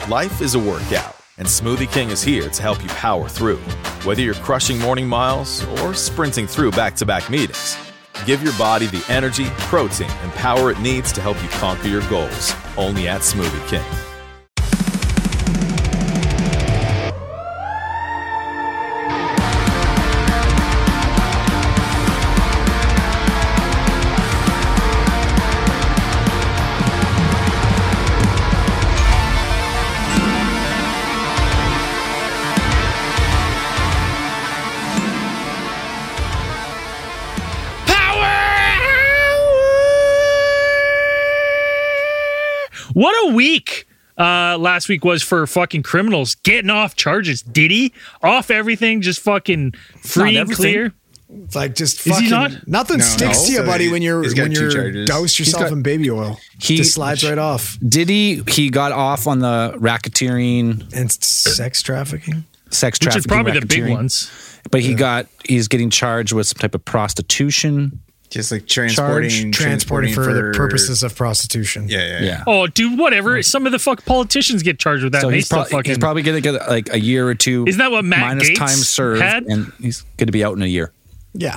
Life is a workout, and Smoothie King is here to help you power through. Whether you're crushing morning miles or sprinting through back-to-back meetings, give your body the energy, protein, and power it needs to help you conquer your goals. Only at Smoothie King. What a week last week was for fucking criminals getting off charges. Did he? Off everything, just fucking free and clear? It's like just Is he fucking not? nothing sticks to you, buddy, when you're douse yourself in baby oil. He just slides right off. Did he? He got off on the racketeering and sex trafficking. Which is probably the big ones. But he's getting charged with some type of prostitution. Just like transporting for the purposes of prostitution. Yeah. Oh, dude, whatever. Some of the fuck politicians get charged with that. So and he's probably going to get like a year or two. Isn't that what Matt minus Gaetz time served, had? and he's going to be out in a year. Yeah.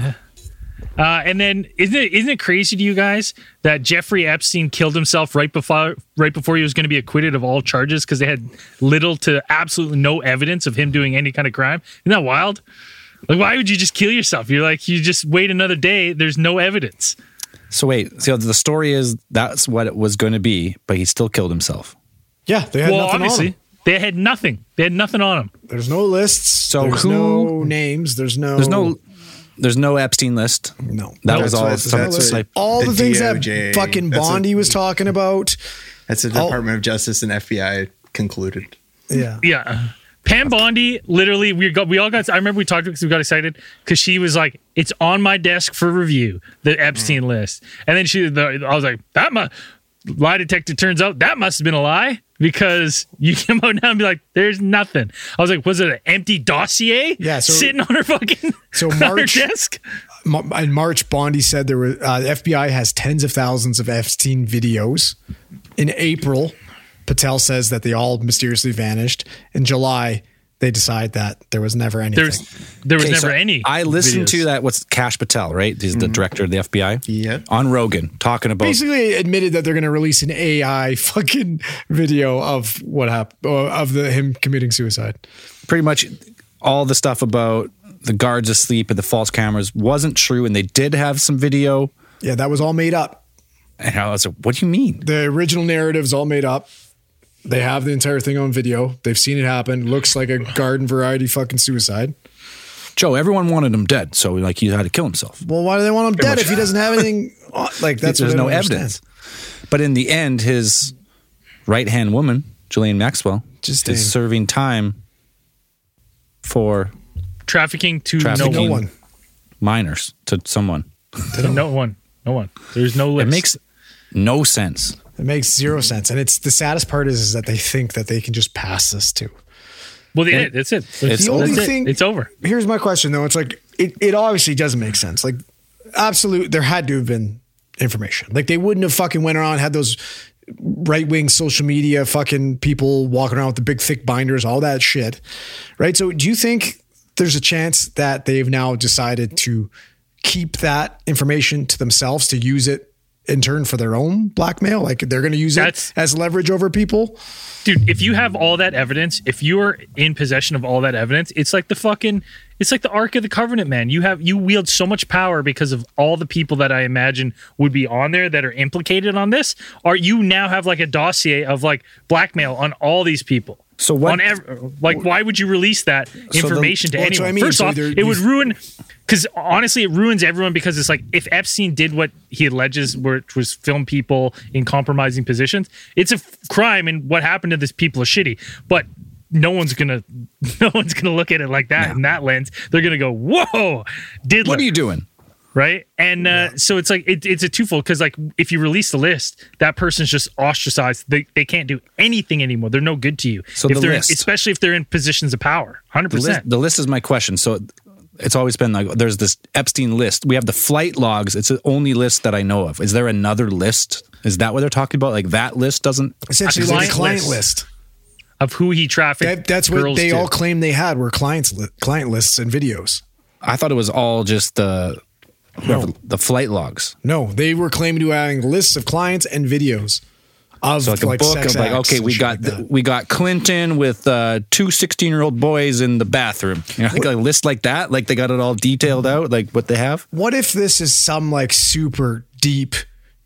And then isn't it crazy to you guys that Jeffrey Epstein killed himself right before he was going to be acquitted of all charges because they had little to absolutely no evidence of him doing any kind of crime? Isn't that wild? Like, why would you just kill yourself? You're like, you just wait another day. There's no evidence. So wait, so the story is that's what it was going to be, but he still killed himself. Yeah, they had nothing obviously, on him. they had nothing. They had nothing on him. There's no lists. So there's no names. There's no Epstein list. No, that was all. All the things that fucking Bondi was talking about. That's the Department of Justice and FBI concluded. Yeah. Pam Bondi, literally, we all got. I remember we talked because we got excited because she was like, "It's on my desk for review, the Epstein list." And then I was like, lie detector turns out that must have been a lie because you come out now and be like, "There's nothing." I was like, "Was it an empty dossier?" Yeah, sitting on her fucking on her desk. In March, Bondi said there were the FBI has tens of thousands of Epstein videos. In April, Patel says that they all mysteriously vanished. In July, they decide that there was never anything. There was never any. I listened to that. What's Kash Patel, right? He's the director of the FBI. Yeah. On Rogan, talking about basically admitted that they're going to release an AI fucking video of what happened of him committing suicide. Pretty much all the stuff about the guards asleep and the false cameras wasn't true, and they did have some video. Yeah, that was all made up. And I was like, "What do you mean?" The original narrative's all made up. They have the entire thing on video. They've seen it happen. Looks like a garden variety fucking suicide. Joe, everyone wanted him dead, so like he had to kill himself. Well, why do they want him dead if he doesn't have anything? Like that's there's no evidence. But in the end, his right-hand woman, Ghislaine Maxwell, is serving time for trafficking no one, minors to someone. No one. There's no list. It makes no sense. It makes zero sense. And it's the saddest part is that they think that they can just pass this too. Well, that's it. It's the only thing. It's over. Here's my question though. It's like, it obviously doesn't make sense. Like there had to have been information. Like they wouldn't have fucking went around, had those right-wing social media fucking people walking around with the big thick binders, all that shit. Right. So do you think there's a chance that they've now decided to keep that information to themselves to use it in turn for their own blackmail? Like they're going to use it as leverage over people? Dude, if you have all that evidence, if you are in possession of all that evidence, it's like the Ark of the Covenant, man. You wield so much power because of all the people that I imagine would be on there that are implicated on this. Or you now have like a dossier of like blackmail on all these people. So what? Why would you release that information to anyone? So I mean, First off, it would ruin. Because honestly, it ruins everyone because it's like if Epstein did what he alleges, which was film people in compromising positions, it's a crime, and what happened to these people is shitty. But no one's gonna look at it like that in that lens. They're gonna go, "Whoa, Diddler, what are you doing?" Right? And so it's like it's a twofold because like if you release the list, that person's just ostracized. They can't do anything anymore. They're no good to you. So especially if they're in positions of power. 100%. The list is my question. So. It's always been like there's this Epstein list. We have the flight logs. It's the only list that I know of. Is there another list? Is that what they're talking about? Like that list doesn't essentially like a client list. of who he trafficked. That's what they all claimed they had were client lists and videos. I thought it was all just the flight logs. No, they were claiming to having lists of clients and videos of so like a book of like, okay, we got Clinton with 2 16-year-old boys in the bathroom. You know, like a list like that. Like they got it all detailed out, like what they have. What if this is some like super deep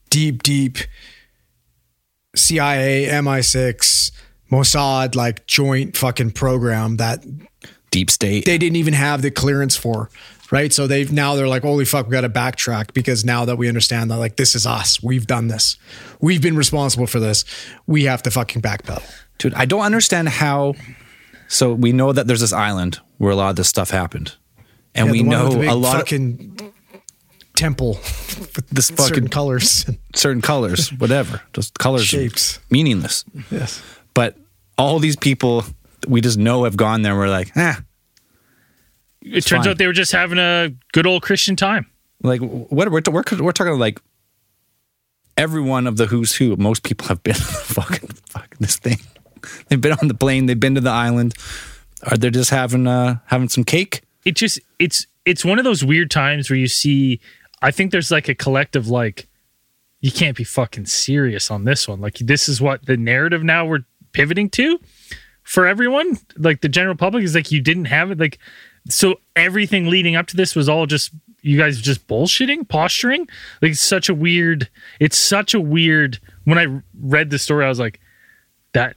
CIA, MI6, Mossad like joint fucking program that deep state they didn't even have the clearance for, right? So they're like, holy fuck, we got to backtrack because now that we understand that like this is us, we've done this, we've been responsible for this, we have to fucking backpedal. Dude, I don't understand how. So we know that there's this island where a lot of this stuff happened, and we know a lot fucking temple with this fucking certain colors, whatever, just colors, shapes, meaningless. Yes, but all these people we just know have gone there. And we're like, it turns out they were just having a good old Christian time. Like what we're talking like everyone of the who's who. Most people have been fucking this thing. They've been on the plane. They've been to the island. Are they just having some cake? It's one of those weird times where you see. I think there's like a collective like, you can't be fucking serious on this one. Like this is what the narrative now we're pivoting to for everyone. Like the general public is like, you didn't have it. Like, so everything leading up to this was all just, you guys just bullshitting, posturing. Like it's such a weird, when I read the story, I was like, that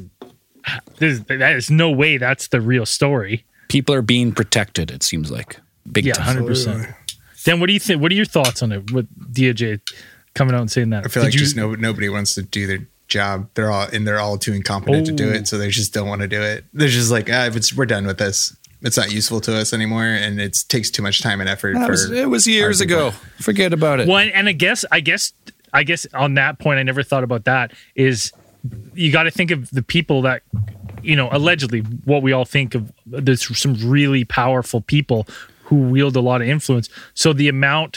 is no way that's the real story. People are being protected, it seems like. Big time. 100%. Dan, what do you think? What are your thoughts on it with DOJ coming out and saying that? I feel just nobody wants to do their job. They're all too incompetent to do it, so they just don't want to do it. They're just like, we're done with this. It's not useful to us anymore, and it takes too much time and effort. It was years ago. Forget about it. Well, and I guess on that point, I never thought about that. Is you got to think of the people that, you know, allegedly what we all think of. There's some really powerful people who wield a lot of influence. So the amount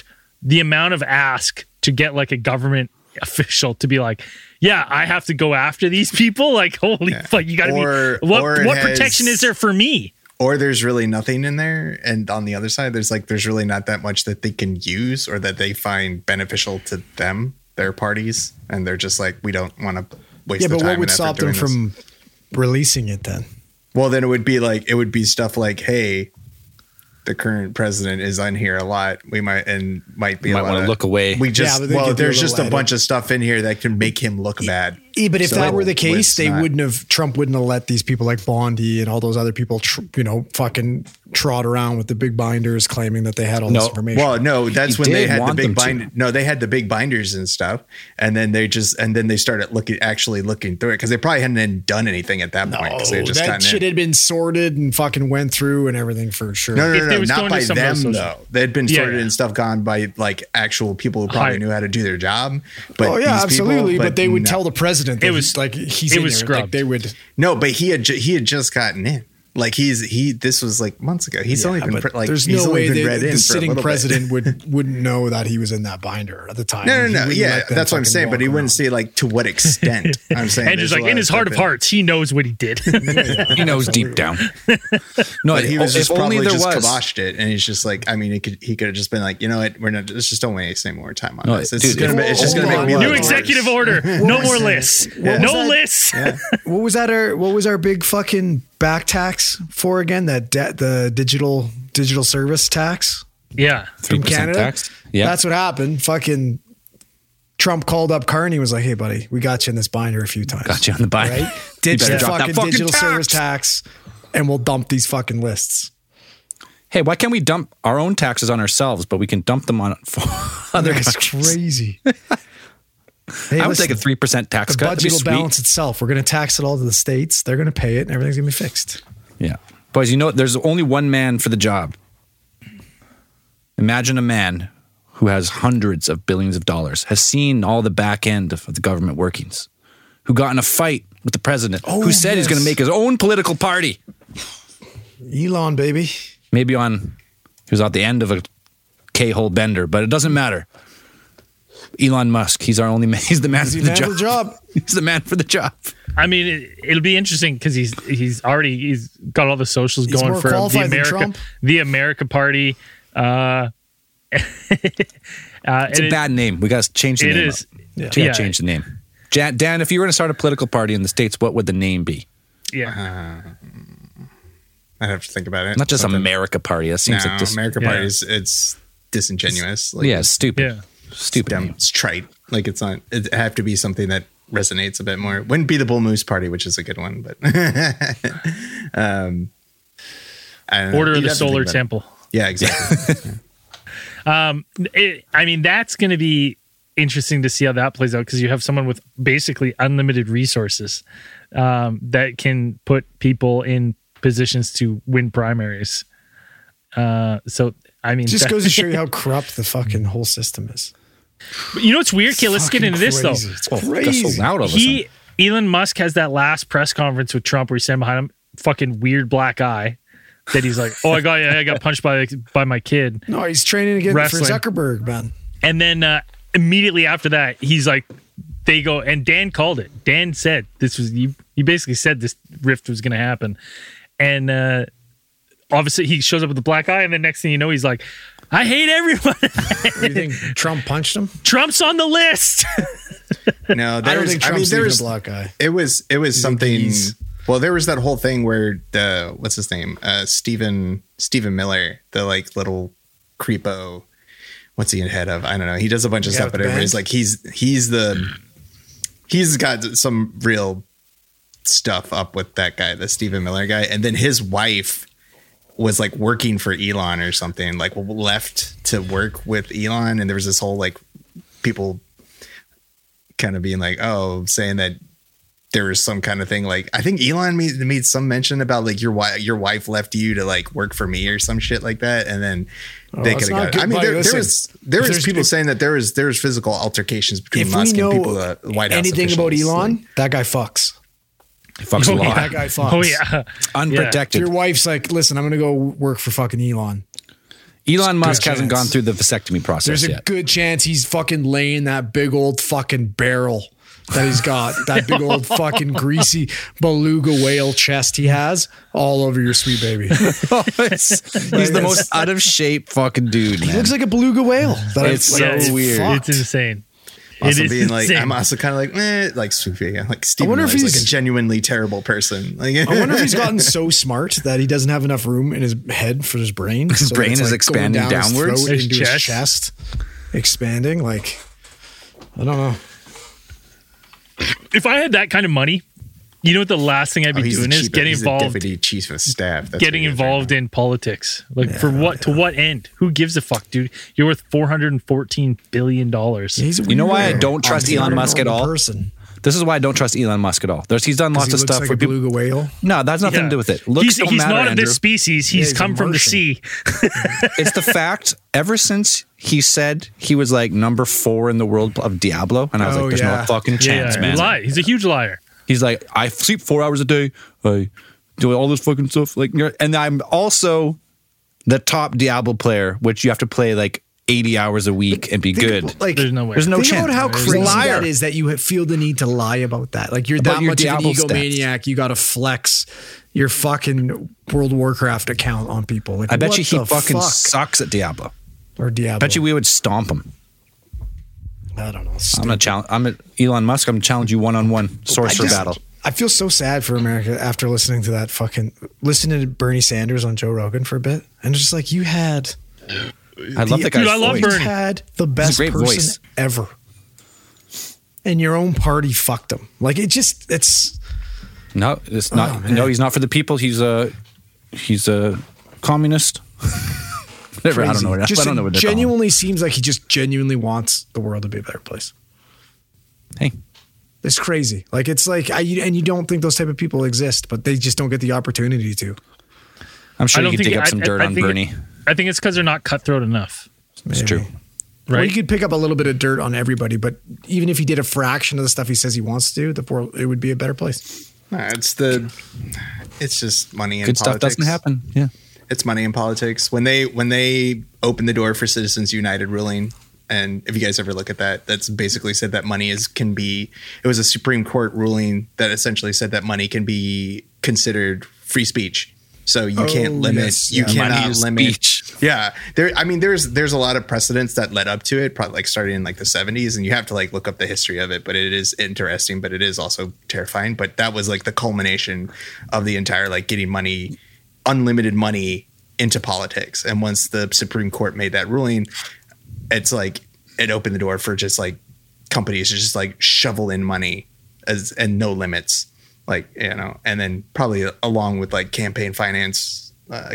of ask to get like a government official to be like, yeah, I have to go after these people. Like, holy fuck, you got to be. What protection is there for me? Or there's really nothing in there, and on the other side, there's really not that much that they can use or that they find beneficial to them, their parties, and they're just like, we don't want to waste the time. Yeah, but what would stop them from releasing it then? Well, then it would be stuff like, hey, the current president is on here a lot. We might want to look away. There's just a bunch of stuff in here that can make him look bad. But if that were the case, Trump wouldn't have let these people like Bondi and all those other people, fucking trot around with the big binders claiming that they had all this information. Well, no, that's when they had the big binder. No, they had the big binders and stuff. And then they started looking through it because they probably hadn't done anything at that point. They just that shit had been sorted and fucking went through and everything for sure. No, not by them though. They'd been sorted and stuff gone by like actual people who probably knew how to do their job. But absolutely. But they would tell the president. It was like it was scrubbed. Like they would but he had just gotten in. Like this was like months ago. He's only been like there's no way the sitting president wouldn't know that he was in the binder at the time. No. Yeah, that's what I'm saying. But he wouldn't say like to what extent. I'm saying, and just like in his heart of hearts, he knows what he did. He knows deep down. No, but he was just probably just kiboshed it, and he's just like, I mean, he could have just been like, you know what, let's just don't waste any more time on this. It's just gonna make me new executive order. No more lists. No lists. What was that? What was our big fucking back tax for again? The digital service tax? Yeah. From Canada? Tax. Yeah. That's what happened. Fucking Trump called up Carney, was like, hey buddy, we got you in this binder a few times. Got you on the binder. Right? Ditch the fucking digital service tax and we'll dump these fucking lists. Hey, why can't we dump our own taxes on ourselves, but we can dump them on other countries? That's crazy. Hey, I would take a 3% tax cut. The budget will balance itself. We're going to tax it all to the states. They're going to pay it, and everything's going to be fixed. Yeah. Boys, you know, there's only one man for the job. Imagine a man who has hundreds of billions of dollars, has seen all the back end of the government workings, who got in a fight with the president, who said he's going to make his own political party. Elon, baby. Maybe he was at the end of a K-hole bender, but it doesn't matter. Elon Musk. He's our only man. He's the man for the job. He's the man for the job. I mean, it'll be interesting because he's got all the socials going for the America Party. It's a bad name. We got to change the name. It is. Yeah. Change the name. Dan, if you were going to start a political party in the States, what would the name be? Yeah. I'd have to think about it. Not just America Party. That seems like America Party it's disingenuous. Stupid. Yeah. Stupid. Dumb. It's trite. Like it's not. It have to be something that resonates a bit more. Wouldn't be the Bull Moose Party, which is a good one, but Order of the Solar Temple. Yeah, exactly. That's going to be interesting to see how that plays out because you have someone with basically unlimited resources that can put people in positions to win primaries. Just goes to show you how corrupt the fucking whole system is. But you know what's weird? Okay, let's get into this though. It's crazy. So loud all of a sudden. Elon Musk has that last press conference with Trump where he's standing behind him, fucking weird black eye. That he's like, I got punched by my kid. No, he's training again for Zuckerberg, man. And then immediately after that, he's like, they go, and Dan called it. Dan said this was you basically said this rift was going to happen, and obviously he shows up with the black eye, and then next thing you know, he's like, I hate everyone. You think Trump punched him? Trump's on the list. No, I don't think Trump's a black eye. It was something. Well, there was that whole thing where what's his name? Stephen Miller, the like little creepo. What's he in head of? I don't know. He does a bunch of stuff, but everybody's like, he's got some real stuff up with that guy, the Stephen Miller guy. And then his wife was like working for Elon or something, like left to work with Elon. And there was this whole like people kind of being like, saying that there was some kind of thing like I think Elon made some mention about like your wife left you to like work for me or some shit like that, and then they could have got it. I mean, there was people saying that there was physical altercations between Musk and people at the White House. Anything about Elon, that guy fucks. He fucks a lot. That guy fucks. Oh yeah, unprotected. Your wife's like, listen, I'm gonna go work for fucking Elon. Elon Musk hasn't gone through the vasectomy process yet. There's a good chance he's fucking laying that big old fucking barrel that he's got, that big old fucking greasy beluga whale chest he has all over your sweet baby. He's the most out of shape fucking dude, man. He looks like a beluga whale. It's so weird. It's insane. Also being like, I'm also kind of like Sufi. Like Stephen Miller's like a genuinely terrible person. Like, I wonder if he's gotten so smart that he doesn't have enough room in his head for his brain. His brain is like expanding downwards into his chest, expanding. Like, I don't know. If I had that kind of money, you know what the last thing I'd be doing is getting involved. Deputy chief of staff. Getting involved in politics. Like for what? To what end? Who gives a fuck, dude? You're worth $414 billion. You know why I don't trust Elon Musk at all? This is why I don't trust Elon Musk at all. He's done lots of stuff like a beluga whale. No, that's nothing to do with it. He's not of this species. He's come from the sea. It's the fact. Ever since he said he was like number 4 in the world of Diablo, and I was like, "There's no fucking chance, man." He's a huge liar. He's like, I sleep 4 hours a day. I do all this fucking stuff. Like, and I'm also the top Diablo player, which you have to play like 80 hours a week and be good. Like, there's no way. There's no chance. Think about how crazy that is that you feel the need to lie about that. Like you're that much of an egomaniac. You got to flex your fucking World of Warcraft account on people. Like, I bet you he fucking sucks at Diablo. Or Diablo. I bet you we would stomp him. I don't know. I'm at Elon Musk. I'm gonna challenge you one-on-one sorcerer battle. I feel so sad for America after listening to that listening to Bernie Sanders on Joe Rogan for a bit, and it's just like you had. I love that guy's voice. I love Bernie. Had the best person voice ever, and your own party fucked him. Like it's. No, it's not. No, he's not for the people. He's a communist. Whatever. I don't know. I don't know what they're genuinely seems like he just genuinely wants the world to be a better place. Hey, it's crazy. Like it's like and you don't think those type of people exist, but they just don't get the opportunity to. I'm sure you could dig up some dirt on Bernie. I think it's because they're not cutthroat enough. It's true. Right? Well, you could pick up a little bit of dirt on everybody, but even if he did a fraction of the stuff he says he wants to do, the world, it would be a better place. It's just money and good politics. Stuff doesn't happen. Yeah. It's money in politics. When they opened the door for Citizens United ruling, And if you guys ever look at that, that's basically said that money it was a Supreme Court ruling that essentially said that money can be considered free speech. So you can't limit, cannot limit speech. Yeah. There's a lot of precedents that led up to it, probably like starting in like the 70s, and you have to like look up the history of it, but it is interesting, but it is also terrifying. But that was like the culmination of the entire, like getting money, unlimited money into politics. And once the Supreme Court made that ruling, it's like it opened the door for just like companies to just like shovel in money and no limits, like, you know, and then probably along with like campaign finance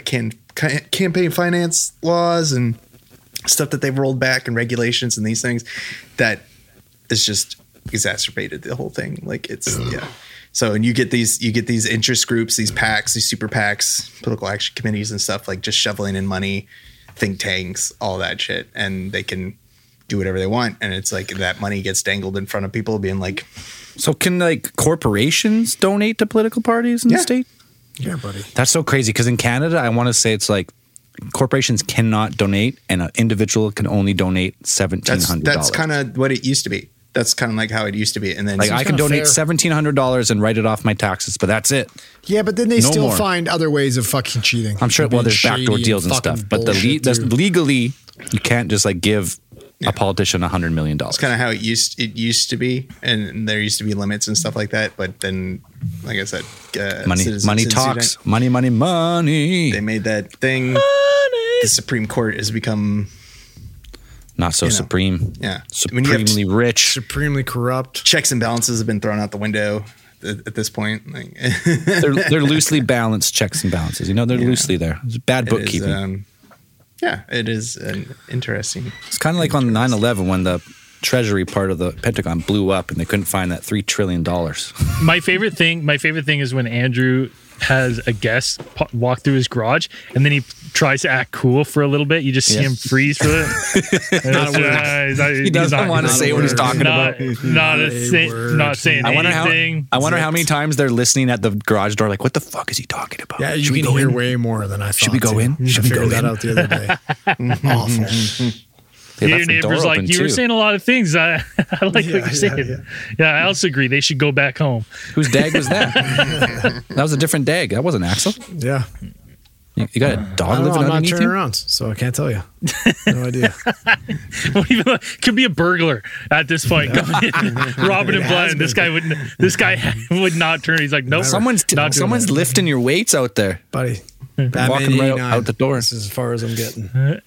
laws and stuff that they've rolled back and regulations and these things that is just exacerbated the whole thing. Like it's So, and you get these interest groups, these PACs, these super PACs, political action committees and stuff, like just shoveling in money, think tanks, all that shit. And they can do whatever they want. And it's like that money gets dangled in front of people being like. So can like corporations donate to political parties in the state? Yeah, buddy. That's so crazy. Because in Canada, I want to say it's like corporations cannot donate and an individual can only donate $1,700. That's kind of what it used to be. That's kind of like how it used to be. And then like I can donate $1,700 and write it off my taxes, but that's it. Yeah, but then they still find other ways of fucking cheating. I'm sure, well, there's backdoor deals and stuff, but legally, you can't just like give a politician $100 million. It's kind of how it used to be, and there used to be limits and stuff like that. But then, like I said, money talks, money. They made that thing. The Supreme Court has become not so supreme. Yeah, supremely rich, supremely corrupt. Checks and balances have been thrown out the window at this point. Like, they're loosely balanced checks and balances. You know, they're loosely there. It's bad bookkeeping. Yeah, it is interesting. It's kind of like on 9/11 when the Treasury part of the Pentagon blew up and they couldn't find that $3 trillion. My favorite thing is when Andrew has a guest walk through his garage and then he tries to act cool for a little bit. You just see him freeze for it. He doesn't want to say what he's talking about. Not saying anything. I wonder how many times they're listening at the garage door like, what the fuck is he talking about? Yeah, you can hear way more than I thought. Should we go in? Should we go that out the other day? Awful. Your neighbor's like, you were saying a lot of things. I like what you're saying. Yeah, I also agree. They should go back home. Whose dag was that? That was a different dag. That wasn't Axel. Yeah. You got a dog living underneath you? I'm not turning around, so I can't tell you. No idea. Could be a burglar at this point. Robbing him blind. This guy would not turn. He's like, nope. Someone's lifting your weights out there, buddy. Walking right out the door. This is as far as I'm getting.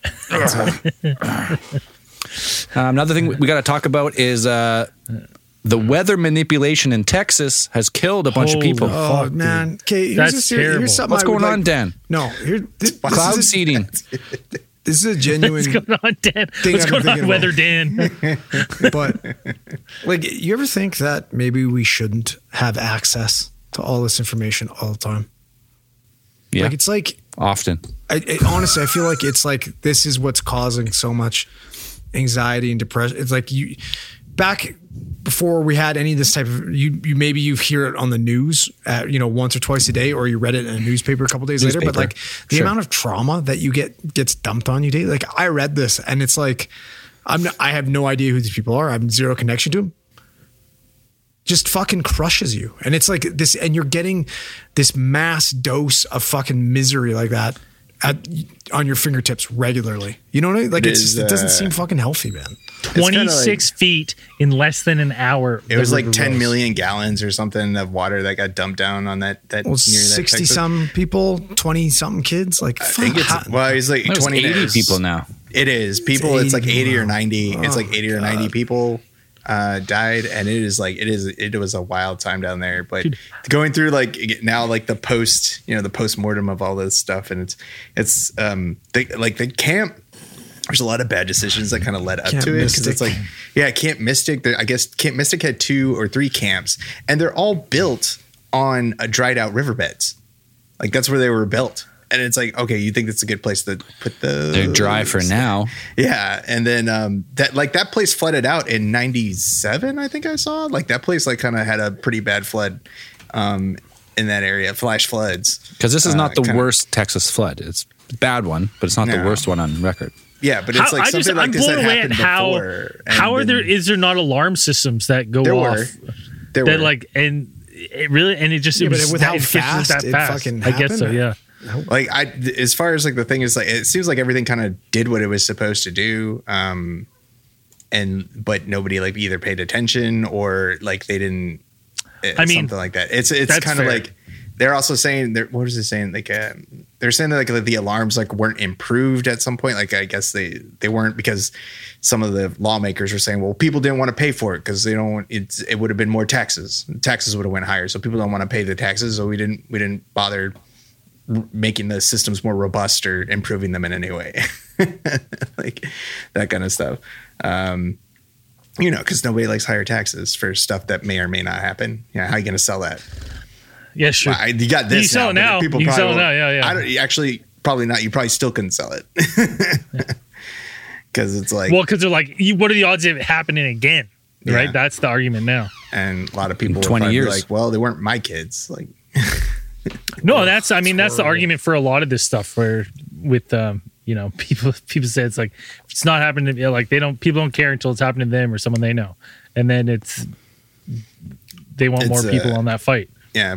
Another thing we got to talk about is the weather manipulation in Texas has killed a bunch of people. Oh, man. Okay, that's terrible. Here's something What's going on, Dan? No, cloud seeding. This is a genuine. What's going on, Dan? What's going on, Weather Dan? But like, you ever think that maybe we shouldn't have access to all this information all the time? Yeah. Like, it's like often. Honestly, I feel like it's like this is what's causing so much anxiety and depression. It's like back before we had any of this type of maybe you hear it on the news, once or twice a day, or you read it in a newspaper a couple days later. But like the amount of trauma that you gets dumped on you daily. Like I read this and it's like I have no idea who these people are. I have zero connection to them. Just fucking crushes you. And it's like this, and you're getting this mass dose of fucking misery like that on your fingertips regularly. You know what I mean? Like it doesn't seem fucking healthy, man. 26 feet in less than an hour. It was like 10 million gallons or something of water that got dumped down on that. Well, 60 some people, 20 something kids. Like, I think it's like 20 80 people now. It is people. It's like 80 or 90. It's like 80 or 90 people died, and it was a wild time down there. But going through like now, like the post-mortem of all this stuff, and it's the camp. There's a lot of bad decisions that kind of led up to it, because it's like, Camp Mystic. I guess Camp Mystic had 2 or 3 camps, and they're all built on dried out riverbeds. Like that's where they were built. And it's like, okay, you think that's a good place to put they're dry for now. Yeah. And then that place flooded out in 97, I think I saw. Like that place like kind of had a pretty bad flood in that area, flash floods. Because this is not the worst Texas flood. It's a bad one, but it's not the worst one on record. Yeah, but it's like something like this that happened before. How is there not alarm systems that go off? There were. Like, and it really, and it just, it was with how fast it fucking happened. I guess so, yeah. Like as far as like the thing is, like, it seems like everything kind of did what it was supposed to do. But nobody like either paid attention or like they didn't, something like that. It's kind of like, they're also saying, what was it saying? Like, they're saying that like the alarms like weren't improved at some point. Like, I guess they weren't, because some of the lawmakers were saying, well, people didn't want to pay for it because they don't. It would have been more taxes. Taxes would have went higher, so people don't want to pay the taxes. So we didn't bother making the systems more robust or improving them in any way, like that kind of stuff. Because nobody likes higher taxes for stuff that may or may not happen. Yeah, how are you going to sell that? Yeah, sure. Well, you got this. You sell it now. People you can probably sell it now. Yeah. I don't, actually, probably not. You probably still couldn't sell it because it's like, well, because they're like, what are the odds of it happening again? Right. That's the argument now. And a lot of people, in 20 years, like, well, they weren't my kids. Like, no, that's the argument for a lot of this stuff. Where with people say it's like, if it's not happening to, like, people don't care until it's happening to them or someone they know, and then they want more people on that fight. Yeah,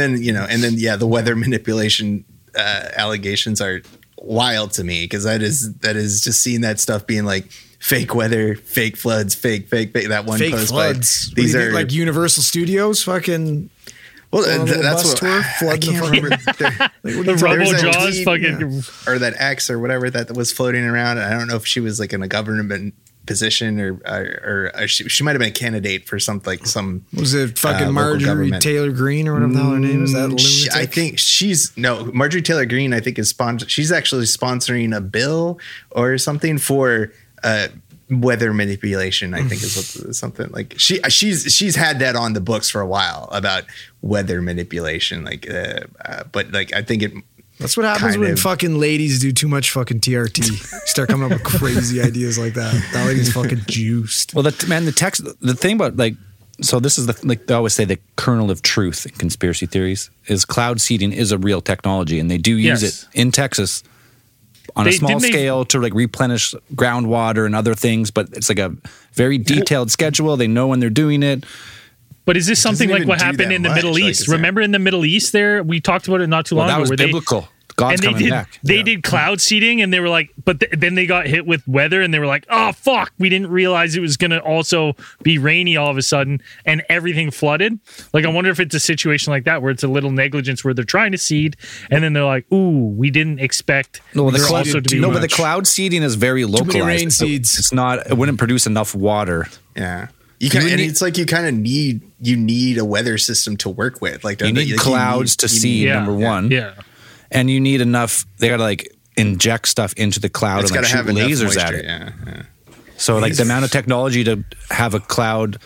the weather manipulation allegations are wild to me, because that is just seeing that stuff being like fake weather, fake floods, fake that one fake post. Floods. These are like Universal Studios, fucking. Well, that's what tour, I can't remember. The Rumble Jaws fucking, or that ex or whatever that was floating around. I don't know if she was like in a government position or she might have been a candidate for something, like some, was it fucking Marjorie Taylor Greene or whatever the hell her name is? That lunatic? I think Marjorie Taylor Greene, I think, is she's actually sponsoring a bill or something for weather manipulation. I think is something like she's had that on the books for a while about weather manipulation, like but like I think it. That's what happens when fucking ladies do too much fucking TRT. Start coming up with crazy ideas like that. That lady's fucking juiced. Well, the thing about, like, so this is they always say the kernel of truth in conspiracy theories is cloud seeding is a real technology, and they do use it in Texas on a small scale to like replenish groundwater and other things. But it's like a very detailed schedule. They know when they're doing it. But is this something like what happened in the Middle East? Remember in the Middle East there? We talked about it not too long ago. That was biblical. God's coming back. They did cloud seeding, and they were like, but then they got hit with weather, and they were like, oh, fuck, we didn't realize it was going to also be rainy all of a sudden, and everything flooded. Like, I wonder if it's a situation like that, where it's a little negligence where they're trying to seed, and then they're like, ooh, we didn't expect but the cloud seeding is very localized. Too many rain seeds. It's not, it wouldn't produce enough water. Yeah. It's like you kind of need a weather system to work with. Like you need clouds to seed, number one. Yeah. And you need enough, they got to like inject stuff into the cloud and like shoot lasers at it. Yeah. So like the amount of technology to have a cloud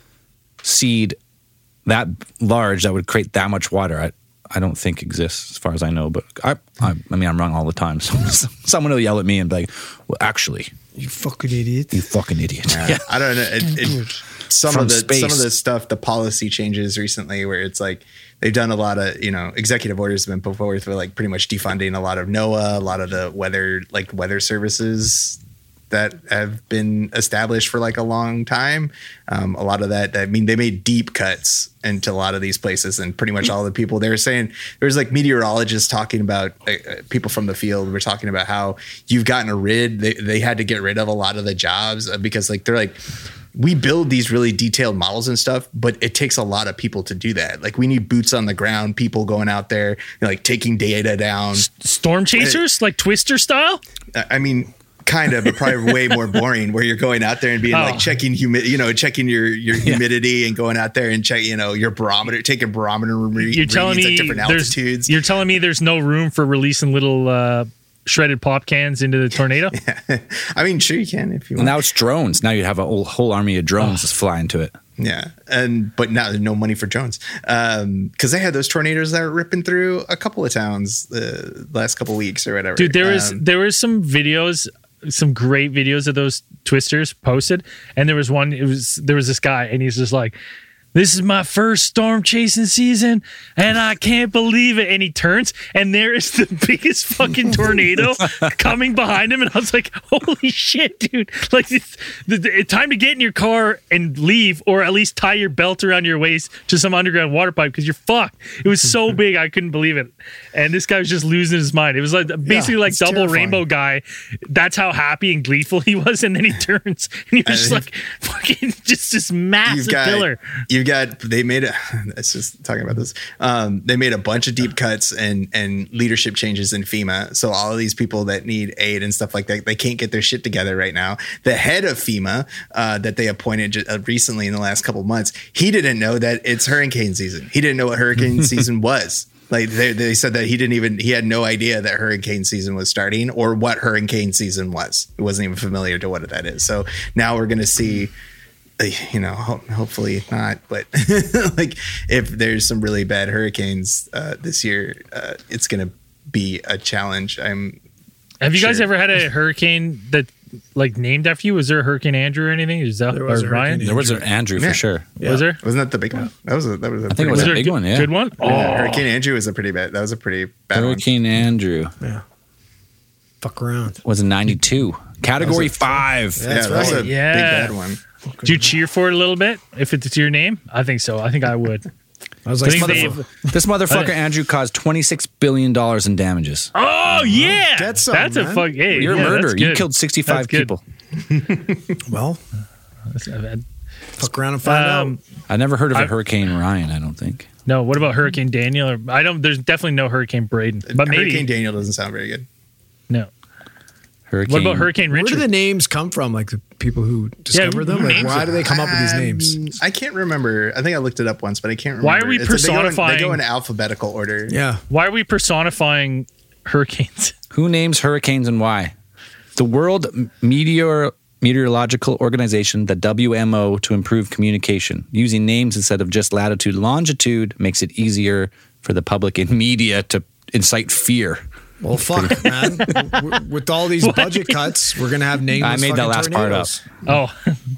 seed that large that would create that much water, I don't think exists as far as I know. But I mean, I'm wrong all the time. So someone will yell at me and be like, well, actually, you fucking idiot. You fucking idiot. Yeah. I don't know. Some of the stuff, the policy changes recently, where it's like they've done a lot of, executive orders have been put forward for like pretty much defunding a lot of NOAA, a lot of the weather services that have been established for like a long time. A lot of that, I mean, they made deep cuts into a lot of these places, and pretty much all the people they were saying, there's like meteorologists talking about people from the field were talking about how you've gotten they had to get rid of a lot of the jobs because like, they're like, we build these really detailed models and stuff, but it takes a lot of people to do that. Like we need boots on the ground, people going out there, like taking data down. Storm chasers, like Twister style? I mean, kind of, but probably way more boring, where you're going out there and being like checking checking your humidity and going out there and check, your barometer, taking barometer readings at different altitudes. You're telling me there's no room for releasing little shredded pop cans into the tornado? Yeah. I mean, sure you can if you want. Now it's drones. Now you have a whole army of drones just fly into it. Yeah, but now there's no money for drones because they had those tornadoes that were ripping through a couple of towns the last couple of weeks or whatever. Dude, there was some videos, some great videos of those twisters posted, and there was this guy, and he's just like, this is my first storm chasing season and I can't believe it. And he turns and there is the biggest fucking tornado coming behind him. And I was like, holy shit, dude. Like, it's time to get in your car and leave, or at least tie your belt around your waist to some underground water pipe because you're fucked. It was so big, I couldn't believe it. And this guy was just losing his mind. It was like basically like Double terrifying. Rainbow Guy. That's how happy and gleeful he was. And then he turns and he was just like fucking just this massive pillar. They made a, it's just talking about this. They made a bunch of deep cuts and leadership changes in FEMA. So all of these people that need aid and stuff like that, they can't get their shit together right now. The head of FEMA that they appointed recently in the last couple of months, he didn't know that it's hurricane season. He didn't know what hurricane season was. Like they said that he had no idea that hurricane season was starting or what hurricane season was. It wasn't even familiar to what that is. So now we're going to see, hopefully not, but like if there's some really bad hurricanes this year, it's going to be a challenge. Have you guys ever had a hurricane that like named after you? Was there a Hurricane Andrew or anything? Is that Ryan? There was an Andrew for sure. Yeah. Was there? Wasn't that the big one? That was a I think it was a big one. Yeah, good one. Oh, Hurricane Andrew was a pretty bad Hurricane one. Andrew. Yeah. Fuck around. Was in 92. Category 5. Yeah, that's that was a big bad one. Do you cheer for it a little bit if it's your name? I think so. I think I would. I was like, this motherfucker Andrew caused $26 billion in damages. Oh yeah, that's a fuck. Hey, you're a murderer. You killed 65 people. Well, fuck around and find out. I never heard of a Hurricane Ryan. I don't think. No. What about Hurricane Daniel? There's definitely no Hurricane Braden. But maybe Hurricane Daniel doesn't sound very good. No. What about Hurricane Richard? Where do the names come from? Like the people who discover them? Like, why do they come up with these names? I can't remember. I think I looked it up once, but I can't remember. Why are we personifying? They go in alphabetical order. Yeah. Why are we personifying hurricanes? Who names hurricanes and why? The World Meteorological Organization, the WMO, to improve communication. Using names instead of just latitude, longitude makes it easier for the public and media to incite fear. Well, fuck, man. With all these budget cuts, we're going to have nameless. I made that last tornadoes. part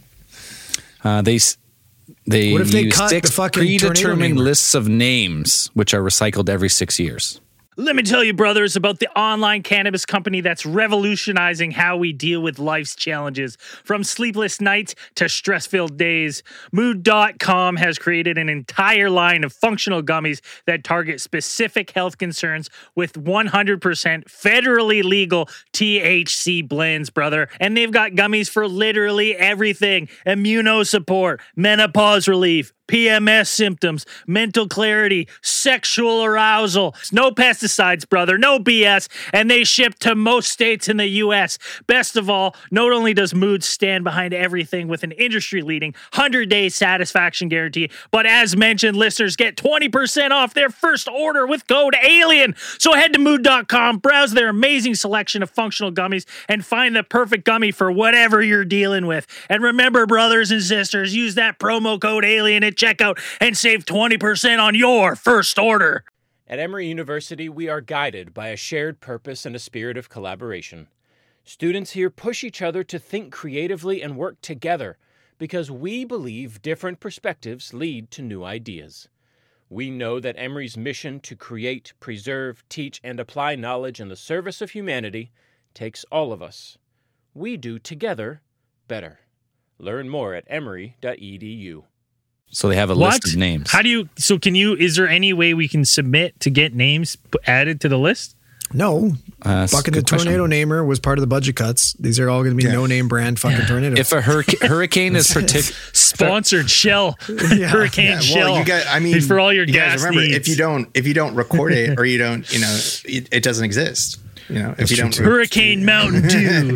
up. They what if they use cut 6 the fucking predetermined lists of names, which are recycled every 6 years. Let me tell you, brothers, about the online cannabis company that's revolutionizing how we deal with life's challenges. From sleepless nights to stress-filled days, Mood.com has created an entire line of functional gummies that target specific health concerns with 100% federally legal THC blends, brother. And they've got gummies for literally everything. Immunosupport, menopause relief, PMS symptoms, mental clarity, sexual arousal. No pesticides, brother. No BS. And they ship to most states in the U.S. Best of all, not only does Mood stand behind everything with an industry-leading 100-day satisfaction guarantee, but as mentioned, listeners get 20% off their first order with code ALIEN. So head to Mood.com, browse their amazing selection of functional gummies, and find the perfect gummy for whatever you're dealing with. And remember, brothers and sisters, use that promo code ALIEN at checkout and save 20% on your first order. At Emory University, we are guided by a shared purpose and a spirit of collaboration. Students here push each other to think creatively and work together because we believe different perspectives lead to new ideas. We know that Emory's mission to create, preserve, teach, and apply knowledge in the service of humanity takes all of us. We do together better. Learn more at emory.edu. So they have a list of names. Is there any way we can submit to get names added to the list? No. Fucking the tornado namer was part of the budget cuts. These are all going to be no-name brand fucking tornadoes. If a hurricane is sponsored Shell, Hurricane Shell. You guys, for all your gas remember, needs. if you don't record it or you don't, it doesn't exist. If you don't Hurricane Mountain Dew.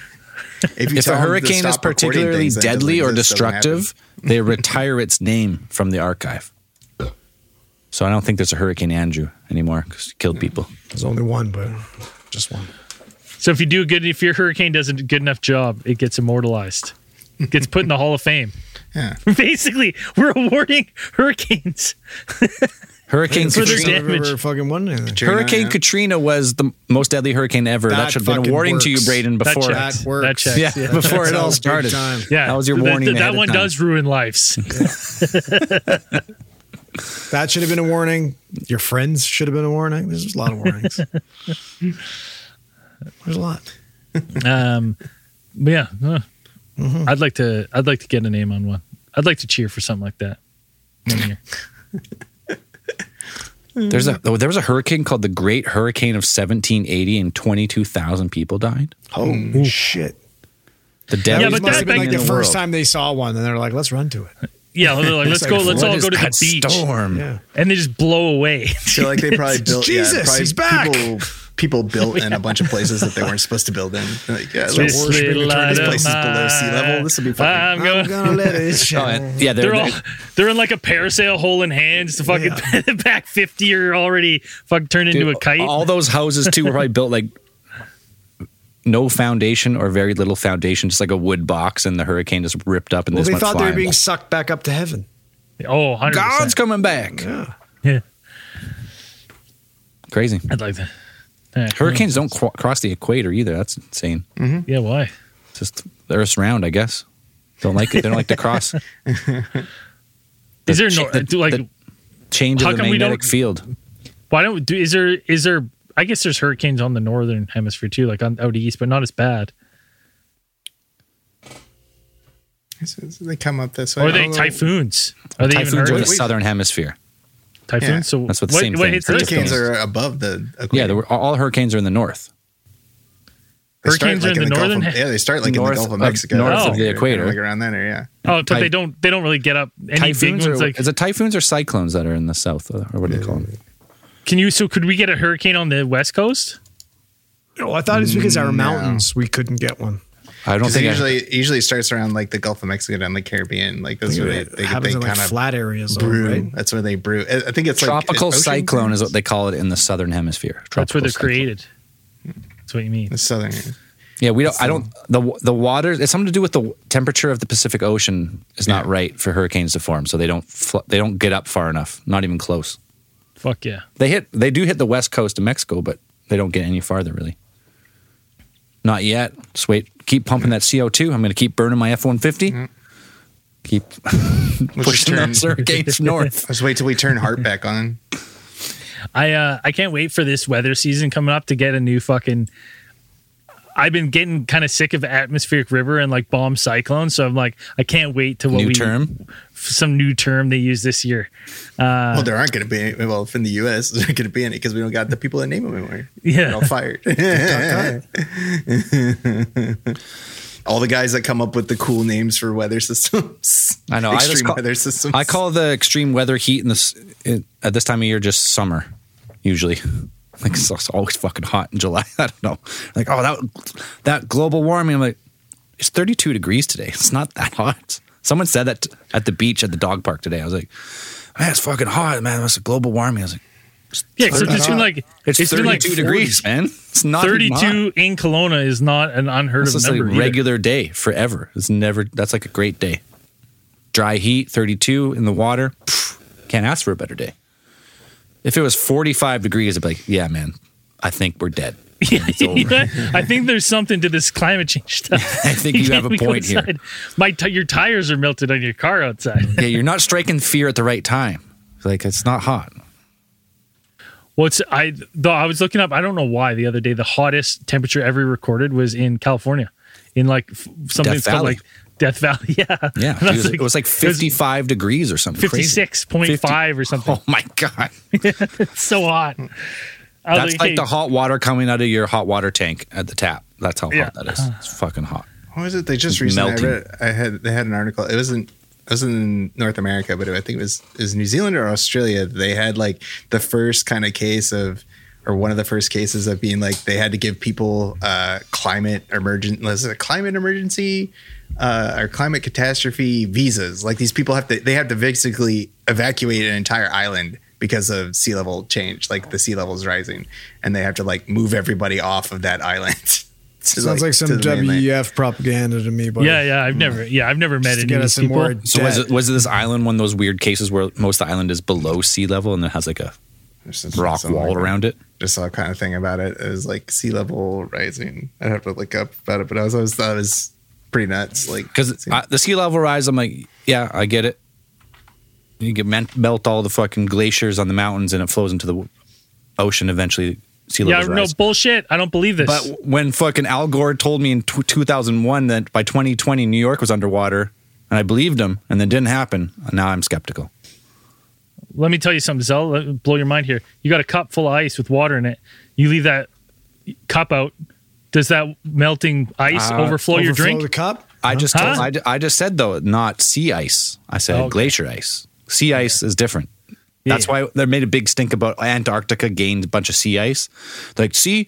If a hurricane is particularly deadly or destructive, they retire its name from the archive. So I don't think there's a Hurricane Andrew anymore because it killed people. There's only one, but just one. So if your hurricane does a good enough job, it gets immortalized. It gets put in the Hall of Fame. Yeah. Basically, we're awarding hurricanes. Hurricane Katrina. Hurricane Katrina was the most deadly hurricane ever. That should have been a warning to you, Braden, before that checks. Yeah, before it all started. Yeah, that was your warning. That one does ruin lives. That should have been a warning. Your friends should have been a warning. There's a lot of warnings. There's a lot. Yeah. I'd like to get a name on one. I'd like to cheer for something like that. 1 year. There was a hurricane called the Great Hurricane of 1780, and 22,000 people died. Holy shit! The deadliest but must have been like the first world. time they saw one, and they're like, "Let's run to it." Yeah, they're like, let's all go to the beach. Storm. Yeah. And they just blow away. So like they probably built. Jesus, he's back. People built in a bunch of places that they weren't supposed to build in. Like, yeah, This little this place is below sea level. This will be fucking. I'm gonna let it shine. Yeah, they're in like a parasail holding hands. The fucking back 50 are already fucking turned into a kite. All those houses too were probably built like no foundation or very little foundation, just like a wood box, and the hurricane just ripped up and they went thought flying. they were being sucked back up to heaven. Oh, 100%. God's coming back. Yeah. Crazy. I'd like that. Yeah, Hurricanes don't cross the equator either. That's insane. Mm-hmm. Yeah, why? It's just the Earth's round, I guess. Don't like it. They don't like to cross. Is there no the change of the magnetic field? Why don't is there? I guess there's hurricanes on the northern hemisphere too, like out east, but not as bad. They come up this way. Or are they typhoons? Are they Typhoons even are the southern hemisphere. Typhoons? Yeah. So that's what the same thing. Hurricanes are above the equator. Yeah, all hurricanes are in the north. Hurricanes are in the northern. They start like in the Gulf of Mexico, north of the equator, like around that area. Oh, but they don't really get up any big ones. Is it typhoons or cyclones that are in the south, or what do you call them? Could we get a hurricane on the west coast? Oh, I thought it's because our mountains we couldn't get one. I don't think it usually starts around like the Gulf of Mexico and the Caribbean. Like those where they kind of flat areas. Brew. Right? That's where they brew. I think it's tropical like cyclone is what they call it in the southern hemisphere. That's where they're created. That's what you mean. The southern. Yeah, we don't. I don't. The water. It's something to do with the temperature of the Pacific Ocean is not right for hurricanes to form. So they don't get up far enough. Not even close. Fuck yeah. They do hit the west coast of Mexico, but they don't get any farther really. Not yet. Just wait. Keep pumping that CO2. I'm going to keep burning my F-150. Mm-hmm. Keep pushing those hurricanes north. Let's wait till we turn Hart back on. I can't wait for this weather season coming up to get a new fucking. I've been getting kind of sick of atmospheric river and like bomb cyclones, so I'm like, I can't wait to some new term they use this year. Well, there aren't going to be any. Well, if in the U.S. there aren't going to be any because we don't got the people that name them anymore. Yeah, they're all fired. All the guys that come up with the cool names for weather systems. I know. Weather systems. I call the extreme weather heat at this time of year just summer, usually. Like it's always fucking hot in July. I don't know. Like, that global warming. I'm like, it's 32 degrees today. It's not that hot. Someone said that at the beach at the dog park today. I was like, man, it's fucking hot, man. It's global warming. I was like, yeah, except it's been like it's 32 degrees, man. It's not 32 in Kelowna is not an unheard of number. Like a regular day forever. It's never. That's like a great day. Dry heat, 32 in the water. Can't ask for a better day. If it was 45 degrees, I'd be like, yeah, man, I think we're dead. It's over. I think there's something to this climate change stuff. I think you have a point here. Your tires are melted on your car outside. Yeah, you're not striking fear at the right time. Like, it's not hot. Well, I was looking up, I don't know why, the other day, the hottest temperature ever recorded was in California. In like something called like Death Valley, yeah. Yeah, it was like 55 degrees or something. 56.5 or something. Oh my God. It's so hot. That's like the hot water coming out of your hot water tank at the tap. That's how hot that is. It's fucking hot. What was it? They just recently, they had an article. It was in North America, but I think it was New Zealand or Australia. They had like the first kind of case of, or one of the first cases of being like, they had to give people climate emergency or climate catastrophe visas. Like these people have to basically evacuate an entire island because of sea level change. Like the sea level is rising and they have to like move everybody off of that island Sounds like some WEF propaganda to me. Buddy. I've never met any of these people. So was it this island one of those weird cases where most of the island is below sea level and it has like a rock wall around it? Just saw a kind of thing about it. It was like sea level rising. I'd have to look up about it, but I always thought it was pretty nuts. Like, because the sea level rise, I'm like, yeah, I get it. You can melt all the fucking glaciers on the mountains and it flows into the ocean eventually. Sea levels rise. No bullshit. I don't believe this. But when fucking Al Gore told me in 2001 that by 2020 New York was underwater, and I believed him, and then didn't happen, now I'm skeptical. Let me tell you something, Zell. Let me blow your mind here. You got a cup full of ice with water in it. You leave that cup out. Does that melting ice overflow your drink? The cup? I just said though, not sea ice. I said glacier ice. Sea ice is different. That's why they made a big stink about Antarctica gained a bunch of sea ice. Like, see,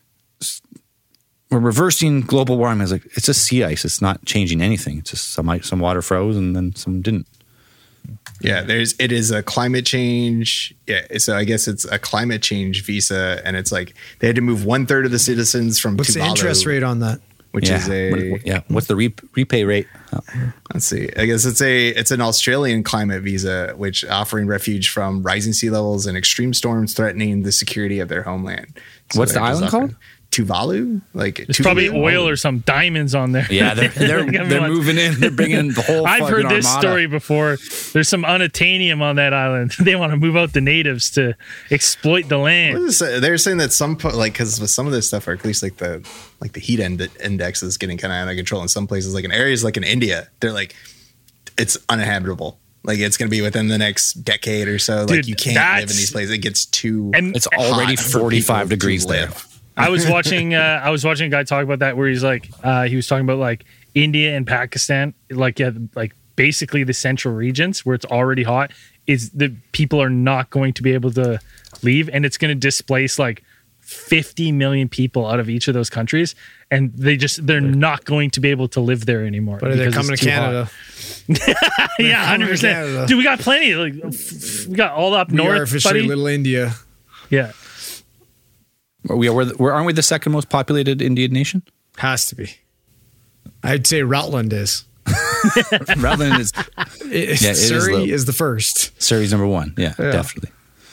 we're reversing global warming. I was like, it's just sea ice. It's not changing anything. It's just some water froze and then some didn't. Yeah, it is a climate change. Yeah, so I guess it's a climate change visa, and it's like they had to move 1/3 of the citizens from. What's the interest rate on that? Which is what's the repay rate? Oh. Let's see. I guess it's an Australian climate visa, which offering refuge from rising sea levels and extreme storms threatening the security of their homeland. So what's the island called? Tuvalu, it's probably oil or some diamonds on there. Yeah, they're moving in. They're bringing in the whole. I've heard this armada. Story before. There's some unattainium on that island. They want to move out the natives to exploit the land. They're saying that because some of this stuff, or at least like the heat index is getting kind of out of control in some places, like in areas like in India, they're like it's uninhabitable. Like it's going to be within the next decade or so. Dude, like you can't live in these places. It gets too. And it's already 45 degrees there. I was watching a guy talk about that where he's like he was talking about like India and Pakistan, like basically the central regions where it's already hot, is the people are not going to be able to leave, and it's going to displace like 50 million people out of each of those countries, and they're not going to be able to live there anymore. But they're coming to Canada. Yeah, 100%. Dude, we got plenty. Like we got all up north. We are officially little India. Yeah. Aren't we the second most populated Indian nation? Has to be. I'd say Rutland is. Rutland is. Surrey is the first. Surrey's number one. Yeah, definitely.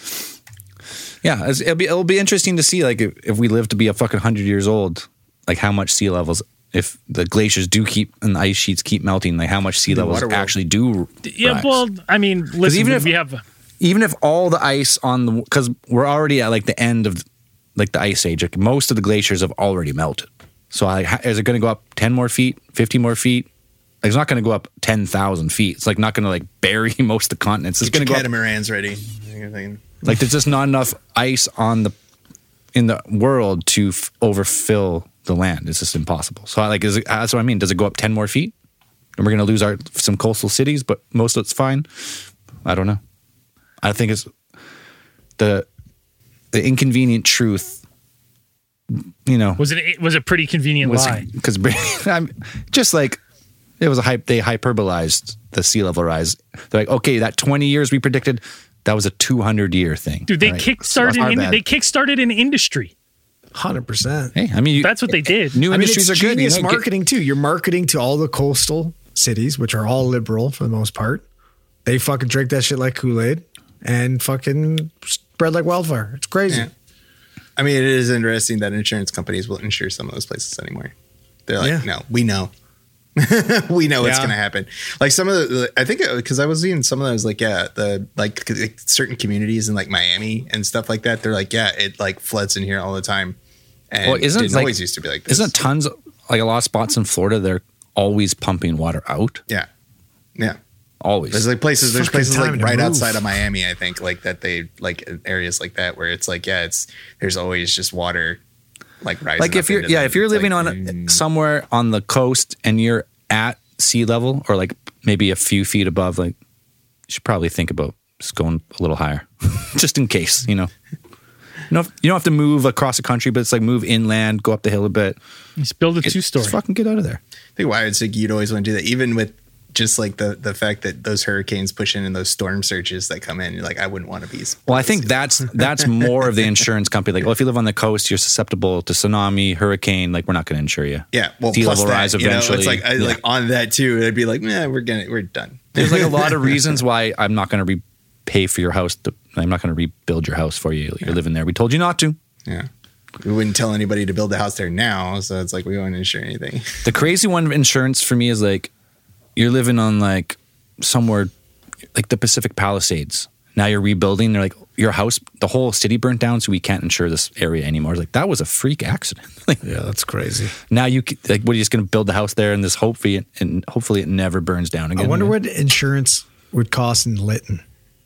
Yeah, it'll be interesting to see, like, if we live to be a fucking 100 years old, like how much sea levels, if the glaciers do keep and the ice sheets keep melting, like how much sea levels actually do. Yeah, rise. Well, I mean, listen, even if all the ice because we're already at like the end of like the ice age, like most of the glaciers have already melted. So is it going to go up 10 more feet, 50 more feet? Like, it's not going to go up 10,000 feet. It's like not going to like bury most of the continents. It's going to go catamarans ready. Like there's just not enough ice in the world to overfill the land. It's just impossible. So that's what I mean. Does it go up 10 more feet? And we're going to lose some coastal cities, but most of it's fine. I don't know. I think it's the inconvenient truth, you know. Was a pretty convenient lie. Because just like it was they hyperbolized the sea level rise. They're like, okay, that 20 years we predicted, that was a 200-year thing. Dude, they kickstarted an industry. 100%. Hey, I mean, that's what they did. New industries are good. Genius marketing too. You're marketing to all the coastal cities, which are all liberal for the most part. They fucking drink that shit like Kool-Aid and fucking spread like wildfire. It's crazy. Yeah. I mean, it is interesting that insurance companies will insure some of those places anymore. They're like, no, we know. We know what's going to happen. Like some of I think because I was seeing some of those, like, certain communities in like Miami and stuff like that. They're like, it like floods in here all the time. And it didn't always used to be like this. Isn't tons, like a lot of spots in Florida, they're always pumping water out? Yeah. Yeah. Always. There's places like right outside of Miami, I think, like that they like areas like that where it's like, there's always just water like rising. Like if you're living on somewhere on the coast and you're at sea level or like maybe a few feet above, like you should probably think about just going a little higher just in case, you know. You don't have to move across the country, but it's like move inland, go up the hill a bit. Just build a 2-story. Just fucking get out of there. I think why it's like you'd always want to do that, even with just like the fact that those hurricanes push in and those storm surges that come in, you're like, I wouldn't want to be. Well, I think that's more of the insurance company. Like, well, if you live on the coast, you're susceptible to tsunami, hurricane. Like, we're not going to insure you. Yeah. Well, sea plus level rise eventually. It's like, like on that too. It'd be like, we're done. There's like a lot of reasons why I'm not going to repay for your house. I'm not going to rebuild your house for you. You're living there. We told you not to. Yeah. We wouldn't tell anybody to build a house there now. So it's like, we won't insure anything. The crazy one of insurance for me is like, you're living on like somewhere like the Pacific Palisades. Now you're rebuilding. They're like, your house, the whole city burnt down, so we can't insure this area anymore. It's like, that was a freak accident. Like, yeah, that's crazy. Now you like, what are you just going to build the house there and this hopefully it never burns down again? I wonder what insurance would cost in Lytton.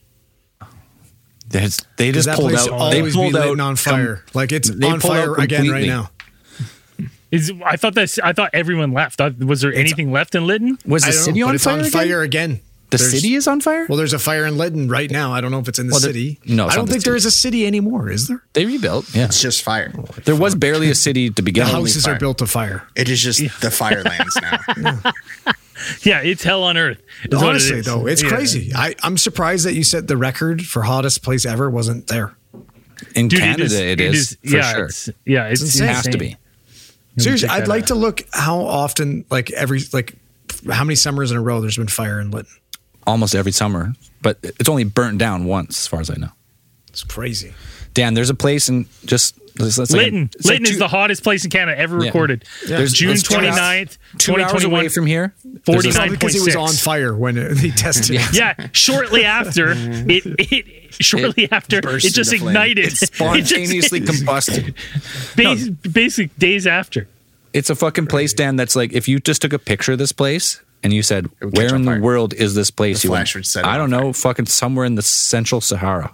They just pulled out. They pulled out on fire. Like it's on fire again right now. I thought everyone left. Was there anything left in Lytton? Was the city on fire? It's on fire again. The city is on fire? Well, there's a fire in Lytton right now. I don't know if it's in the city. No, I don't think there is a city anymore, is there? They rebuilt. Yeah. It's just fire. There was barely a city to begin with. The houses are built to fire. It is just the firelands now. Yeah, it's hell on earth. Honestly, though, it's crazy. I'm surprised that you said the record for hottest place ever wasn't there. In Canada, it is for sure. It has to be. Seriously, I'd like to look how often, how many summers in a row there's been fire in Lytton. Almost every summer, but it's only burnt down once, as far as I know. It's crazy. Dan, there's a place in Lytton. Lytton is the hottest place in Canada ever recorded. Yeah. There's June 29th, 2 hours away from here. 49.6. Because it was on fire when they tested it. Yeah, shortly after it just ignited. It spontaneously combusted. Basically days after. It's a fucking place, Dan, that's like, if you just took a picture of this place and you said, where in the world is this place? The flash would set it I don't know, fucking somewhere in the Central Sahara.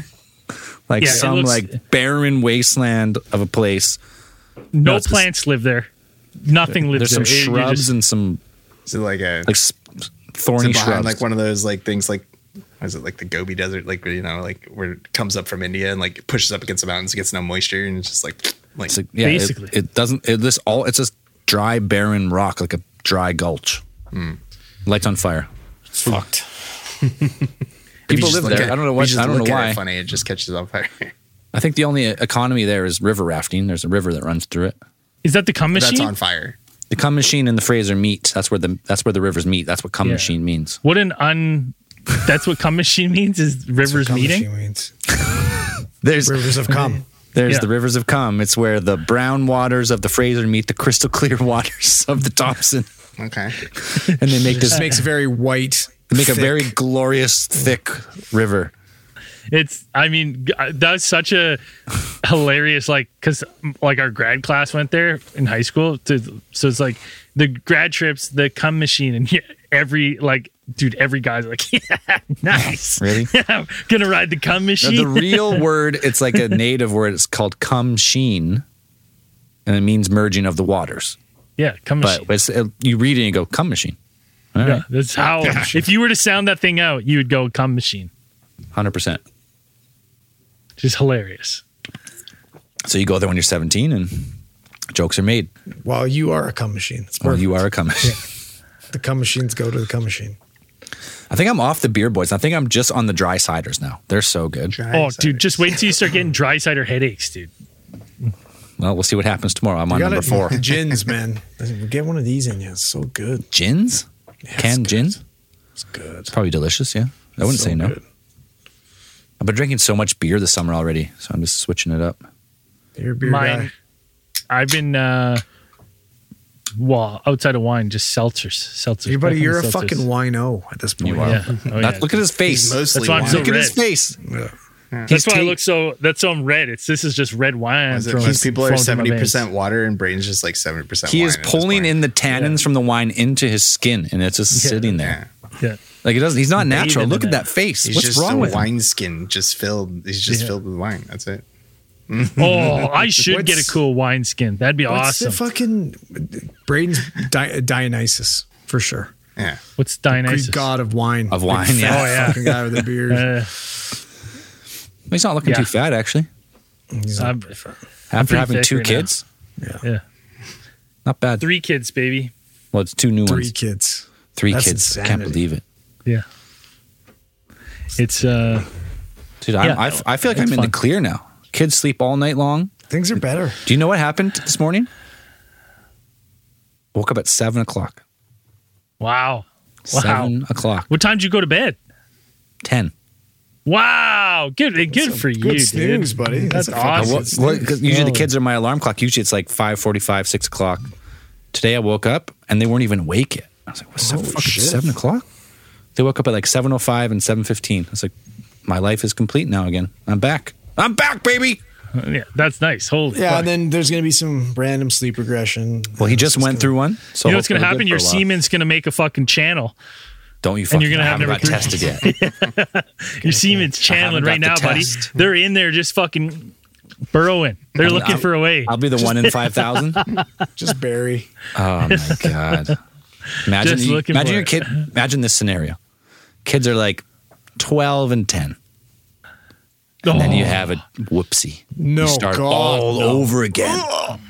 Like barren wasteland of a place. No plants live there. Nothing lives there. There's some shrubs and some thorny shrubs. Like one of those like things like, what is it, like the Gobi Desert, like, you know, like where it comes up from India and like pushes up against the mountains, gets no moisture, and it's just like basically it's just dry barren rock, like a dry gulch. Lights on fire. It's fucked. People live there. I don't know why. Funny, it just catches on fire. I think the only economy there is river rafting. There's a river that runs through it. Is that the cum machine? That's on fire. The cum machine and the Fraser meet. That's where the rivers meet. That's what cum machine means. That's what cum machine means, is rivers meeting? There's rivers of cum. There's the rivers of cum. It's where the brown waters of the Fraser meet the crystal clear waters of the Thompson. Okay. And they make this makes a very white. They make a very glorious, thick river. That's such a hilarious, because our grad class went there in high school. So it's like the grad trips, the cum machine, and every guy's like, yeah, nice. Really? Yeah, I'm gonna ride the cum machine. The real word, it's like a native word. It's called cum sheen, and it means merging of the waters. Yeah, cum machine. But you read it and you go, cum machine. All right. That's how. If you were to sound that thing out, you would go cum machine. 100%. Just hilarious. So you go there when you're 17 and jokes are made. Well, you are a cum machine. You are a cum machine. Yeah. The cum machines go to the cum machine. I think I'm off the beer boys. I think I'm just on the dry ciders now. They're so good. Dude, just wait until you start getting dry cider headaches, dude. Well, we'll see what happens tomorrow. I'm on number 4. Gins, man. Get one of these in you. It's so good. Gins? Yeah, canned gin? It's good. It's probably delicious, yeah. I wouldn't say no. Good. I've been drinking so much beer this summer already, so I'm just switching it up. You're a beer guy. I've been, outside of wine, just seltzers. You're a fucking wino at this point. You are. Yeah. Look at his face. That's why I'm so Look at red. his face. Yeah. That's why I look so. That's so I'm red. This is just red wine. People are 70% water, and Braden's just like 70% wine. He is pulling in the tannins from the wine into his skin, and it's just sitting there. Yeah. Like it doesn't. He's not natural. Look at that face. He's What's just wrong with wine skin? Just filled. He's just filled with wine. That's it. Oh, I should get a cool wine skin. That'd be awesome. What's the fucking Braden's Dionysus for sure. Yeah. What's Dionysus? Greek god of wine. Of wine. Yeah. Oh yeah. Fucking guy with the beard. He's not looking too fat, actually. He's not pretty fat. After having 2 kids? Yeah. Not bad. 3 kids, baby. Well, it's 2 new ones. 3 kids. 3 That's kids. insanity. Can't believe it. Yeah. It's Dude, I feel like I'm in the fun. clear now. Kids sleep all night long. Things are better. Do you know what happened this morning? Woke up at 7 o'clock. wow. 7 o'clock. What time did you go to bed? 10. Wow. Good for you, Good snooze, dude. buddy. That's a fucking awesome. good snooze. Cause usually the kids are my alarm clock. Usually it's like 5:45, 6 o'clock. Today I woke up and they weren't even awake yet. I was like, what's Holy fucking shit. 7 o'clock? They woke up at like 7:05 and 7:15. I was like, my life is complete now again. I'm back. I'm back, baby. Yeah, that's nice. Holy Yeah, fuck. and then there's going to be some random sleep regression. Well, he just went through one. So you know what's going to hopefully happen? we're Your good for a while. semen's going to make a fucking channel. Don't you fucking you're gonna have haven't number got 3. tested yet. Your semen's channeling got right the now, buddy. test. They're in there just fucking burrowing. They're looking for a way. I'll be the 1 in 5,000. Just Barry. Oh my god! Imagine, Just looking imagine for your it. kid. Imagine this scenario: kids are like 12 and 10, and then you have a whoopsie. No, you start God, all no. over again.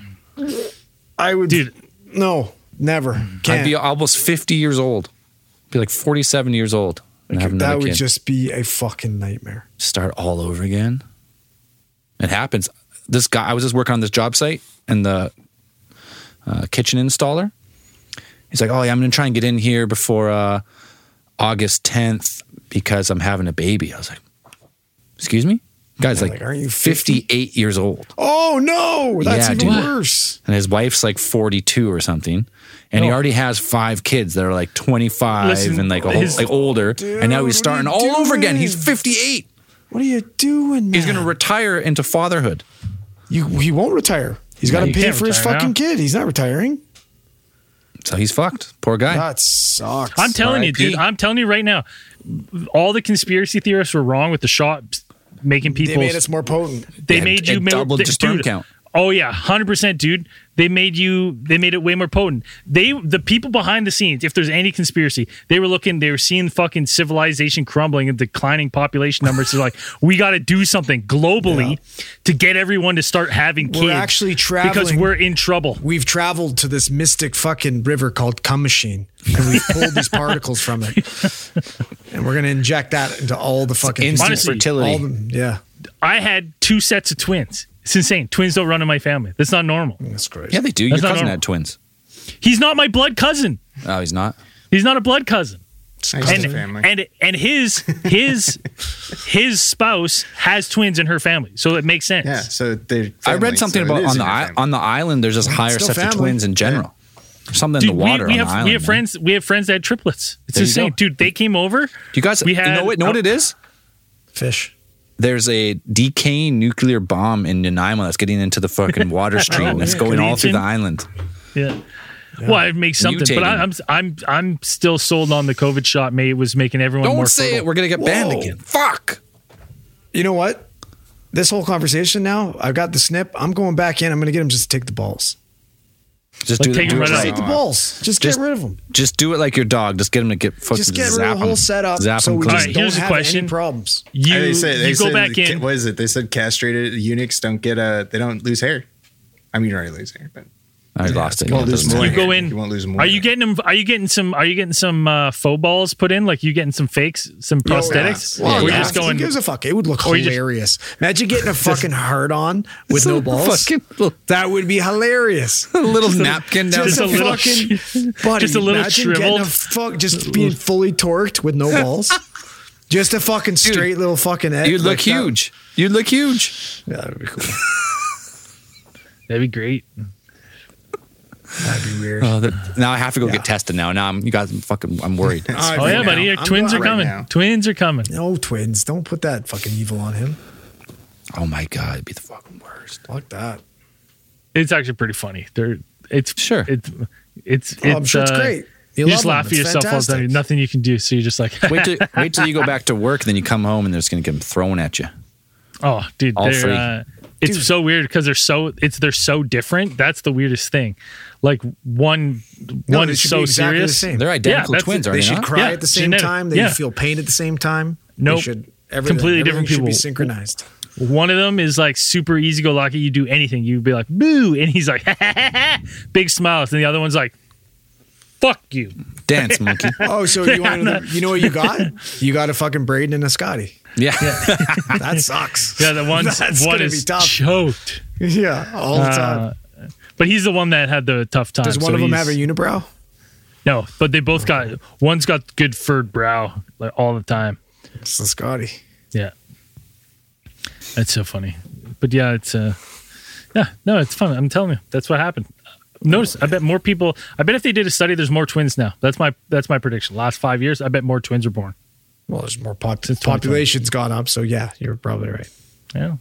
I would. Dude, No, never. I'd Can't. be almost 50 years old. Be like 47 years old and have another That would kid. just be a fucking nightmare. Start all over again. It happens. This guy, I was just working on this job site, and the kitchen installer, he's like, "Oh yeah, I'm going to try and get in here before August 10th because I'm having a baby." I was like, "Excuse me?" Guy's Yeah, like, like, aren't you 50? 58 years old, Oh no, that's Yeah, even dude. worse. and his wife's like 42 or something, and he Oh. already has 5 kids that are like 25 Listen, and like his- like older, and now Dude, he's starting what are you all over again. doing? He's 58. What are you doing? He's man? going to retire into fatherhood. He won't retire. He's got No, to you pay can't for his retire fucking now. kid. He's not retiring. So he's fucked. Poor guy. That sucks. I'm telling you, R.I.P. dude. I'm telling you right now. All the conspiracy theorists were wrong with the shot making people. They made us more potent. They Yeah, made you it doubled your sperm dude, count. Oh yeah, 100%, dude. They made it way more potent. The people behind the scenes, if there's any conspiracy, they were seeing fucking civilization crumbling and declining population numbers. They're like, we got to do something globally to get everyone to start having kids. We're actually traveling. because we're in trouble. We've traveled to this mystic fucking river called Cum Machine, and we've pulled these particles from it, and we're gonna inject that into all the fucking Instant Honestly, fertility. all the, yeah, I had 2 sets of twins. It's insane. Twins don't run in my family. That's not normal. that's crazy. Yeah, they do. That's Your not cousin normal. had twins. He's not my blood cousin. Oh, he's not. He's not a blood cousin. Nice And family. and his spouse has twins in her family, so it makes sense. Yeah, so they're I family, read something so it about is on in the your family. on the island. There's just higher still sets of family. twins in general. Something Dude, in the water we on have the island. we have man. friends. We have friends that had triplets. It's There you insane, go. dude. They came over. You guys, we you had- know what it is? Fish. There's a decaying nuclear bomb in Nanaimo that's getting into the fucking water stream. That's yeah. going all through the Legion. island. Yeah. Well, it makes something, but Mutating. I'm still sold on the COVID shot. It was making everyone more Don't say fertile. it. We're gonna get banned Whoa. again. Fuck. You know what? This whole conversation now, I've got the snip. I'm going back in. I'm gonna get him just to take the balls. Just Like, do, take do him it right like, out. Take the balls. Just get rid of them. just do it like your dog. Just get him to get fucking Just get rid zap of the whole him. setup Zap so him we clean. just Alright, don't here's the have question. any problems. You They say go back in. What is it? They said castrated eunuchs don't get they don't lose hair. I mean, you already lose hair, but I lost it. you won't It lose doesn't more. You matter. go hair. in. You won't lose more. Are you getting them? Are you getting some faux balls put in? Like you getting some fakes, some prosthetics? Well, We're yeah, just going. Who gives a fuck? It would look Or you just- hilarious. Imagine getting a fucking hard on with no balls. Fucking little, That would be hilarious. little napkin down just the a little fucking buddy. just a little imagine getting shriveled. just being fully torqued with no balls. Just a fucking straight little fucking egg. You'd look like that. huge. You'd look huge. Yeah, that'd be cool. That'd be great. That'd be weird. Now I have to go get tested. Now I'm worried. Oh yeah, buddy. Your twins are right coming. now. Twins are coming. No twins. Don't put that fucking evil on him. Oh my god, it'd be the fucking worst. Fuck that. It's actually pretty funny. It's Sure. It's Oh, I'm sure it's great. You just love laugh them. at It's yourself all the time. fantastic. Nothing you can do. So you're just like, Wait till you go back to work, then you come home and they're just gonna get them thrown at you. oh, dude, All free. it's so weird because they're so different. That's the weirdest thing. Like one No, they is should so be exactly serious. the same. They're identical that's twins, it. are They they should not? cry Yeah, at the same genetic. time. They Yeah. feel pain at the same time. Nope. They should, everything, Completely everything different should be people. synchronized. One of them is like super easy-go-lucky. You do anything, you'd be like, boo. And he's like, big smiles. And the other one's like, Fuck you. Dance, monkey. Oh, so you know what you got? You got a fucking Braden and a Scotty. Yeah. That sucks. Yeah, the one is choked. Yeah, all the time. But he's the one that had the tough time. Does one of them have a unibrow? No, but they both got, one's got good furred brow like all the time. It's the Scotty. Yeah. That's so funny. But yeah, it's it's fun. I'm telling you, that's what happened. Notice, I bet more people, if they did a study, there's more twins now. That's my prediction. Last 5 years, I bet more twins are born. Well, there's more population's gone up, so yeah, you're probably right. Yeah.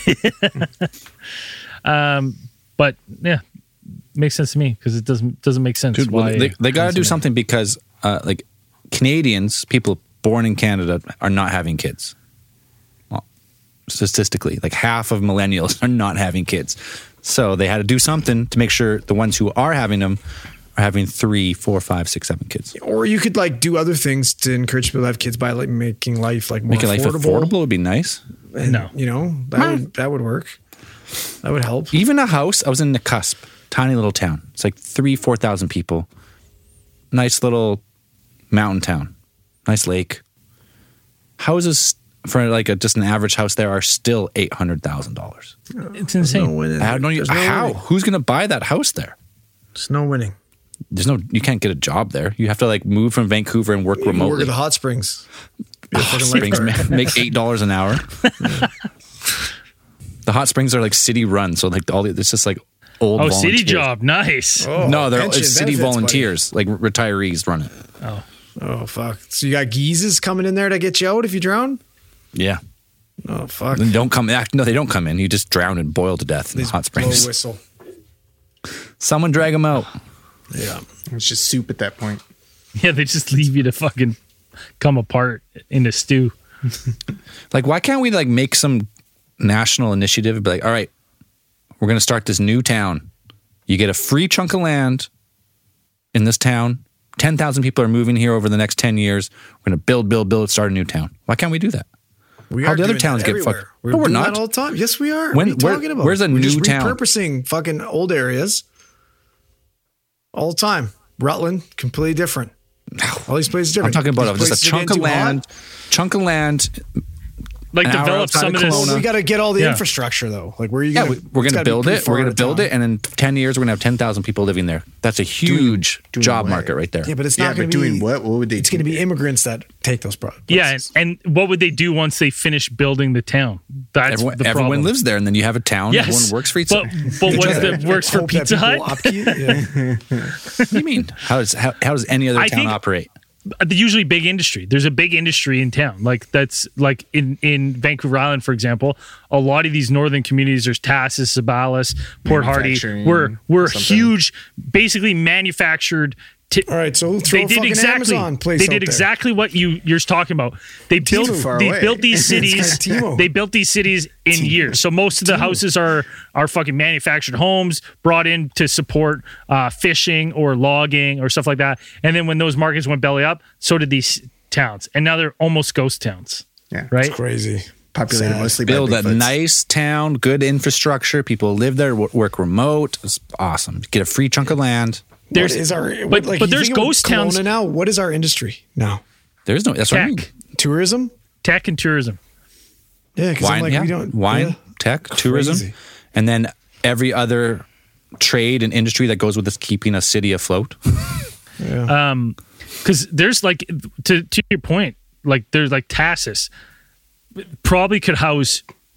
But yeah, makes sense to me because it doesn't make sense. Dude, why they got to do something because like Canadians, people born in Canada are not having kids. Well, statistically, like half of millennials are not having kids. So they had to do something to make sure the ones who are having them are having 3, 4, 5, 6, 7 kids. Or you could like do other things to encourage people to have kids by like making life like more life affordable would be nice. And, you know, that would work. That would help. Even a house. I was in the Cusp, tiny little town. It's like 3,000-4,000 people. Nice little mountain town. Nice lake. Houses for like just an average house there are still $800,000. It's insane. How? Who's going to buy that house there? There's no winning. You can't get a job there. You have to like move from Vancouver and work remotely. Work at the hot springs. Hot springs make $8 an hour. The hot springs are like city run, so like it's just like old. Oh, volunteers. city job, nice. Oh, no, it's city volunteers, buddy. Like retirees run it. Oh fuck! So you got geezes coming in there to get you out if you drown? Yeah. Oh fuck! Then don't come. No, they don't come in. You just drown and boil to death in the hot springs. Blow whistle. Someone drag them out. Yeah, it's just soup at that point. Yeah, they just leave you to fucking come apart in a stew. Like, why can't we like make some national initiative and be like, all right, we're going to start this new town. You get a free chunk of land in this town. 10,000 people are moving here over the next 10 years. We're going to build, start a new town. Why can't we do that? How the other towns get fucked? No, we're not. That all the time. Yes, we are. What are you talking about? Where's a new town? Repurposing fucking old areas all the time. Rutland, completely different. All these places different. I'm talking about just a chunk of land. Like develop some of this. Well, we got to get all the infrastructure though. Like where are you? Yeah, we're going to build it. We're going to build it, and in 10 years, we're going to have 10,000 people living there. That's a huge job market right there. Yeah, but it's not going to be doing what? What would they? It's going to be immigrants that take those products. Yeah, and what would they do once they finish building the town? That's the problem. Everyone lives there, and then you have a town. Yes, everyone works for each other. But what that works for Pizza Hut? What do you mean? How does any other town operate? Usually big industry. There's a big industry in town. Like that's like in Vancouver Island, for example, a lot of these northern communities, there's Tassus, Sabalas, Port Hardy, were huge, basically manufactured. All right, so they did exactly. Amazon place they did exactly what you're talking about. They built these cities. They built these cities in years. So most of the houses are fucking manufactured homes brought in to support fishing or logging or stuff like that. And then when those markets went belly up, so did these towns, and now they're almost ghost towns. Yeah, right. It's crazy. Populated mostly by build a Bigfoots. nice town, good infrastructure. People live there, work remote. It's awesome. Get a free chunk of land. There's but there's ghost towns now. What is our industry now? There's no. That's tech, what I mean. Tourism, tech, and tourism. Yeah, because we don't wine, tech, tourism, and then every other trade and industry that goes with this keeping a city afloat. Yeah. Because there's like to your point, like there's like Tassus probably could house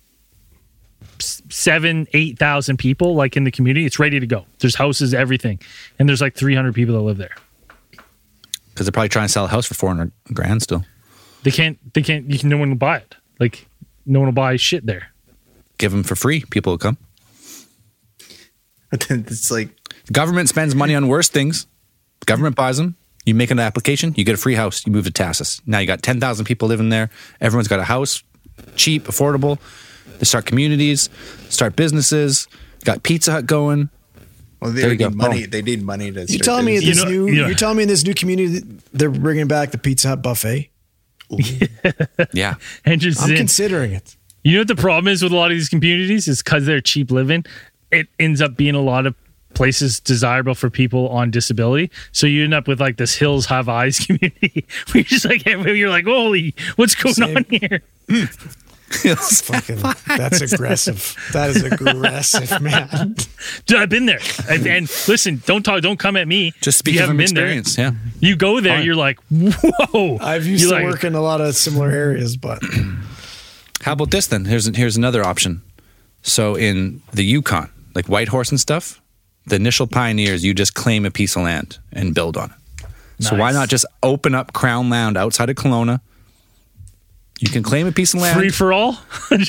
7,000-8,000 people like in the community. It's ready to go. There's houses, everything, and there's like 300 people that live there because they're probably trying to sell a house for $400,000 still. They can't no one will buy it. Like no one will buy shit there. Give them for free, people will come. But then it's like the government spends money on worse things. The government buys them. You make an application, you get a free house, you move to Tassus. Now you got 10,000 people living there. Everyone's got a house, cheap, affordable. They start communities, start businesses, got Pizza Hut going. Well, they need money. They need money to. You telling me you're telling me in this new community they're bringing back the Pizza Hut buffet? Yeah, I'm considering it. You know what the problem is with a lot of these communities is because they're cheap living. It ends up being a lot of places desirable for people on disability. So you end up with like this Hills Have Eyes community where you're just like, you're like, holy, what's going on here? That's aggressive. That is aggressive, man. Dude, I've been there. And listen, don't come at me. Just speak from experience. Yeah, you go there, you're like, whoa. I've used to work in a lot of similar areas, but how about this then? Here's another option. So in the Yukon, like Whitehorse and stuff, the initial pioneers, you just claim a piece of land and build on it. Nice. So why not just open up Crown Land outside of Kelowna? You can claim a piece of land. Free for all?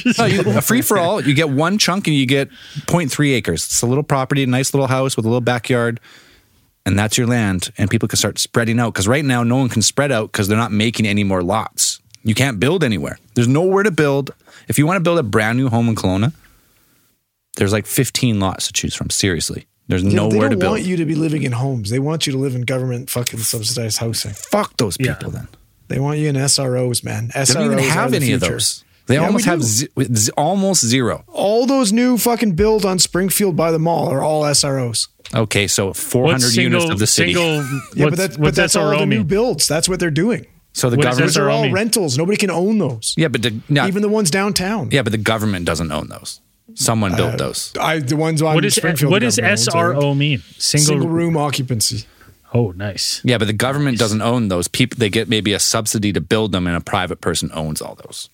A free for all. You get one chunk and you get 0.3 acres. It's a little property, a nice little house with a little backyard, and that's your land. And people can start spreading out. Because right now, no one can spread out because they're not making any more lots. You can't build anywhere. There's nowhere to build. If you want to build a brand new home in Kelowna, there's like 15 lots to choose from. Seriously. There's nowhere to build. They don't want you to be living in homes. They want you to live in government fucking subsidized housing. Fuck those people then. They want you in SROs, man. SROs they don't even have any of those. They almost have almost zero. All those new fucking builds on Springfield by the mall are all SROs. Okay, so 400 units of the city. But that's all the new builds. That's what they're doing. So the government are all rentals. Nobody can own those. Yeah, but even the ones downtown. Yeah, but the government doesn't own those. Someone built those. The ones on Springfield. What does SRO mean? Single room occupancy. Oh, nice. Yeah, but the government doesn't own those. People, they get maybe a subsidy to build them, and a private person owns all those.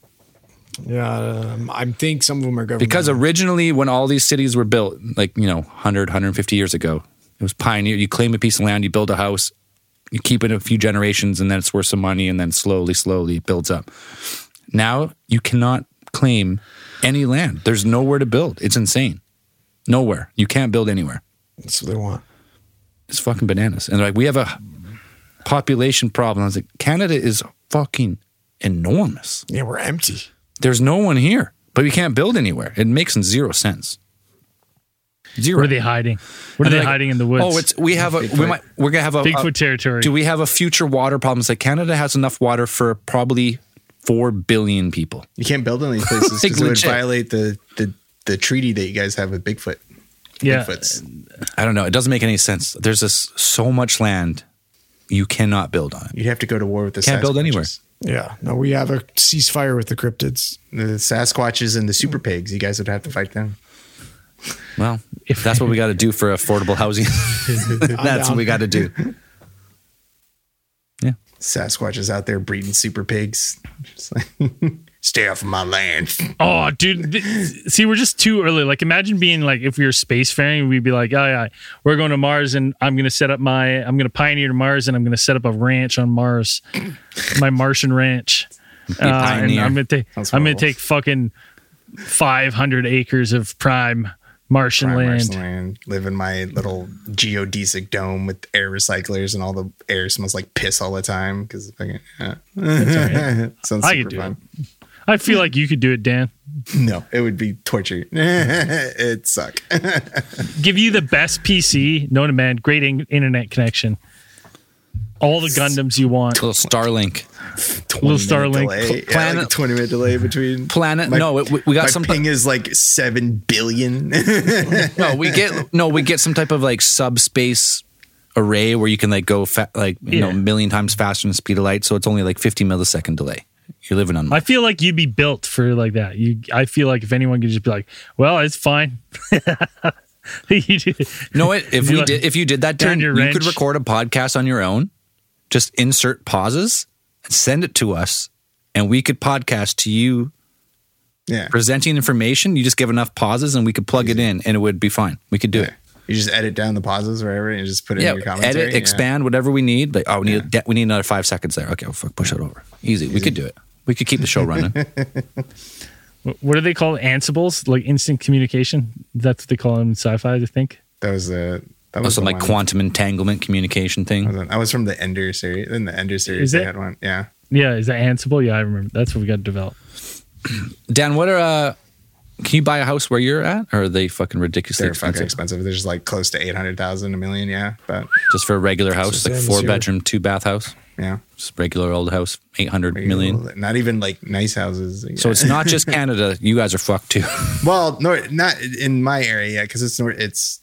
Yeah, I think some of them are government. Because originally, when all these cities were built, like 100, 150 years ago, it was pioneer. You claim a piece of land, you build a house, you keep it a few generations, and then it's worth some money, and then slowly it builds up. Now you cannot claim any land. There's nowhere to build. It's insane. Nowhere. You can't build anywhere. That's what they want. It's fucking bananas. And they're like, we have a population problem. I was like, Canada is fucking enormous. Yeah, we're empty. There's no one here, but we can't build anywhere. It makes zero sense. Zero. What are they hiding? What are they hiding in the woods? Oh, we're gonna have a Bigfoot territory. Do we have a future water problem? It's like Canada has enough water for probably 4 billion people. You can't build in these places because it would violate the treaty that you guys have with Bigfoot. Yeah. Bigfoots. I don't know. It doesn't make any sense. There's so much land you cannot build on it. You'd have to go to war with the Sasquatches. Can't build anywhere. Yeah. No, we have a ceasefire with the cryptids. The Sasquatches and the super pigs. You guys would have to fight them. Well, if that's what we got to do for affordable housing, that's what we got to do. Yeah. Sasquatches out there breeding super pigs. Just like, stay off of my land. Oh, dude. See, we're just too early. Like, imagine being like, if we were spacefaring, we'd be like, oh, yeah, we're going to Mars and I'm going to pioneer to Mars and I'm going to set up a ranch on Mars, my Martian ranch. And I'm going to take fucking 500 acres of prime Martian land. Live in my little geodesic dome with air recyclers and all the air smells like piss all the time because fucking sounds super fun. I feel like you could do it, Dan. No, it would be torture. It'd suck. Give you the best PC known to man, great internet connection. All the Gundams you want. Little Starlink. Little Starlink. Planet. Like 20-minute delay between. Planet. We got some. Ping is like 7 billion. we get some type of like subspace array where you can like go a million times faster than the speed of light. So it's only like 50 millisecond delay. You're living on. I feel like you'd be built for like that. I feel like if anyone could just be like, well, it's fine. No, if you did that, Dan, you could record a podcast on your own. Just insert pauses and send it to us, and we could podcast to you. Yeah, presenting information. You just give enough pauses, and we could plug it in, and it would be fine. We could do it. You just edit down the pauses wherever, and you just put it in your commentary. Edit, expand, whatever we need. Like, we need another 5 seconds there. Okay, push it over. Easy. We could do it. We could keep the show running. What are they called? Ansibles, like instant communication. That's what they call them in sci-fi. I think that was some like quantum entanglement communication thing. I was from the Ender series. In the Ender series, they had one. Yeah. Yeah, is that Ansible? Yeah, I remember. That's what we got to develop. Dan, what are can you buy a house where you're at, or are they fucking ridiculously expensive? Fucking expensive. They're just like close to 800,000, $1 million. Yeah, but just for a regular house, like 4-bedroom, 2-bath house. Yeah, just regular old house, 800 million. Not even like nice houses. So it's not just Canada. You guys are fucked too. Well, no, not in my area because it's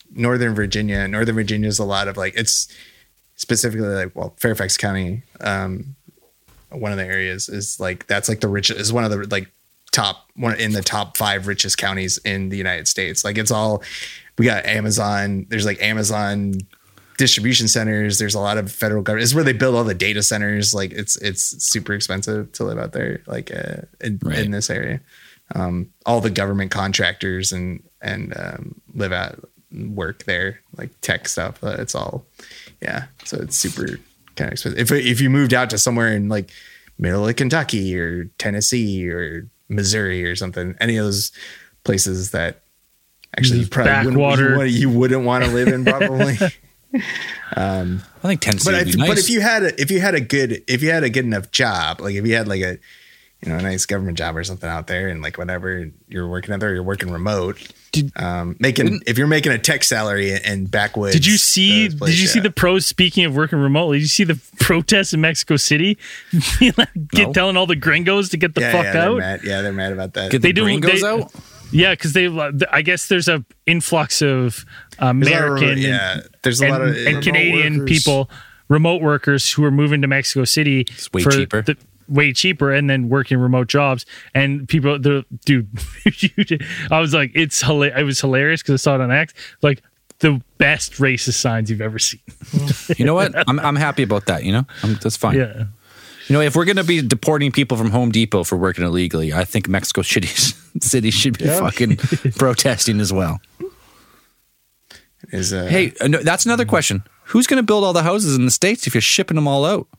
Northern Virginia. Northern Virginia is a lot of like, it's specifically like, well, Fairfax County, one of the areas is like, that's like the richest, is one of the like one in the top 5 richest counties in the United States. Like it's all, we got Amazon, there's like Amazon distribution centers. There's a lot of federal government. It's where they build all the data centers. Like it's super expensive to live out there, like in this area. All the government contractors and live at work there, like tech stuff. It's all, yeah. So it's super kind of expensive. If you moved out to somewhere in like middle of Kentucky or Tennessee or Missouri or something, any of those places that actually you wouldn't want to live in probably. I think Tennessee would be nice. But if you had a good enough job, like if you had like a nice government job or something out there, and like whatever you're working out there, you're working remote, if you're making a tech salary in backwoods. Did you see the pros? Speaking of working remotely, did you see the protests in Mexico City? Telling all the gringos to get the fuck out. They're mad about that. Get the gringos out. Yeah, because I guess there's a influx of American there's a lot of Canadian people, remote workers who are moving to Mexico City. It's way cheaper. And then working remote jobs. And people, dude, I was like, it was hilarious because I saw it on X. Like the best racist signs you've ever seen. You know what? I'm happy about that. That's fine. Yeah. If we're going to be deporting people from Home Depot for working illegally, I think Mexico City should be fucking protesting as well. Hey, that's another question. Who's going to build all the houses in the States if you're shipping them all out?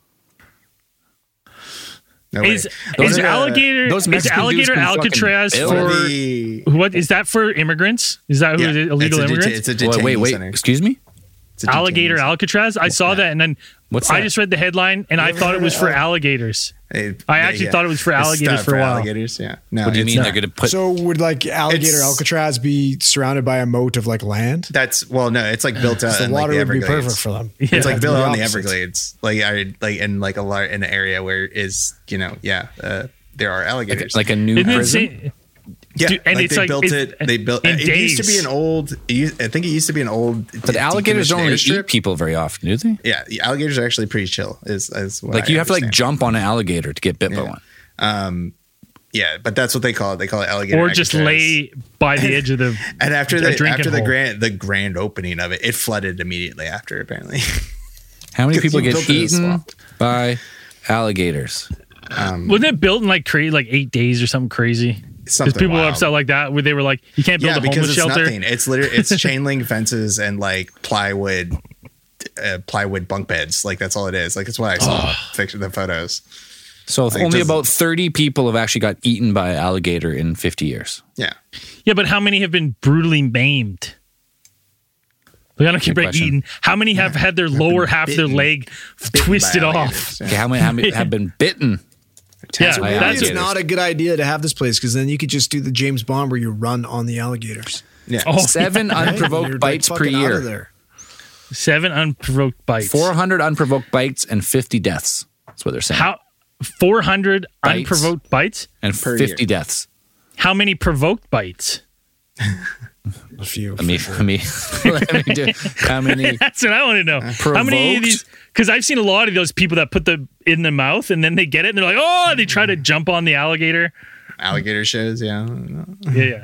No is Alligator Alcatraz for what? Is that for immigrants? Is that who illegal immigrants? It's a detention center. Excuse me? Alligator Alcatraz? I saw that, and then I just read the headline, and I thought it was for alligators. I actually thought it was for alligators for a while. Alligators, yeah. No, what do you mean they're going to put? So would like Alligator Alcatraz be surrounded by a moat of like land? It's like built out. So the water would be perfect for them. Yeah. It's like built on the Everglades, in an area where there are alligators, like a new prison. Yeah, dude, and it's they built it. They built it. Used to be an old. I think it used to be an old. But alligators don't really eat people very often, do they? Yeah, the alligators are actually pretty chill. Is what like you have to like jump on an alligator to get bit by one. Yeah, but that's what they call it. They call it alligator. Or just lay by the edge of the. And after the grand opening of it, it flooded immediately after. Apparently, how many people get eaten by alligators? Wasn't it built in like 8 days or something crazy? Because people were upset like that, where they were like, "You can't build a homeless shelter." Nothing. It's literally it's chain link fences and like plywood bunk beds. Like that's all it is. Like it's what I saw the photos. So only about 30 people have actually got eaten by an alligator in 50 years. Yeah. Yeah, but how many have been brutally maimed? Like, I don't care about eaten. How many have had their lower half of their leg twisted off? Okay, how many have been bitten? Yeah, that's not a good idea to have this place because then you could just do the James Bond where you run on the alligators. Yeah. 7 unprovoked bites per year. 7 unprovoked bites. 400 unprovoked bites and 50 deaths. That's what they're saying. 400 unprovoked bites? And 50 deaths. How many provoked bites? A few. Let me do. How many? That's what I want to know. How many of these? Because I've seen a lot of those people that put in the mouth and then they get it and they're like, oh, they try to jump on the alligator. Alligator shows, yeah. Yeah.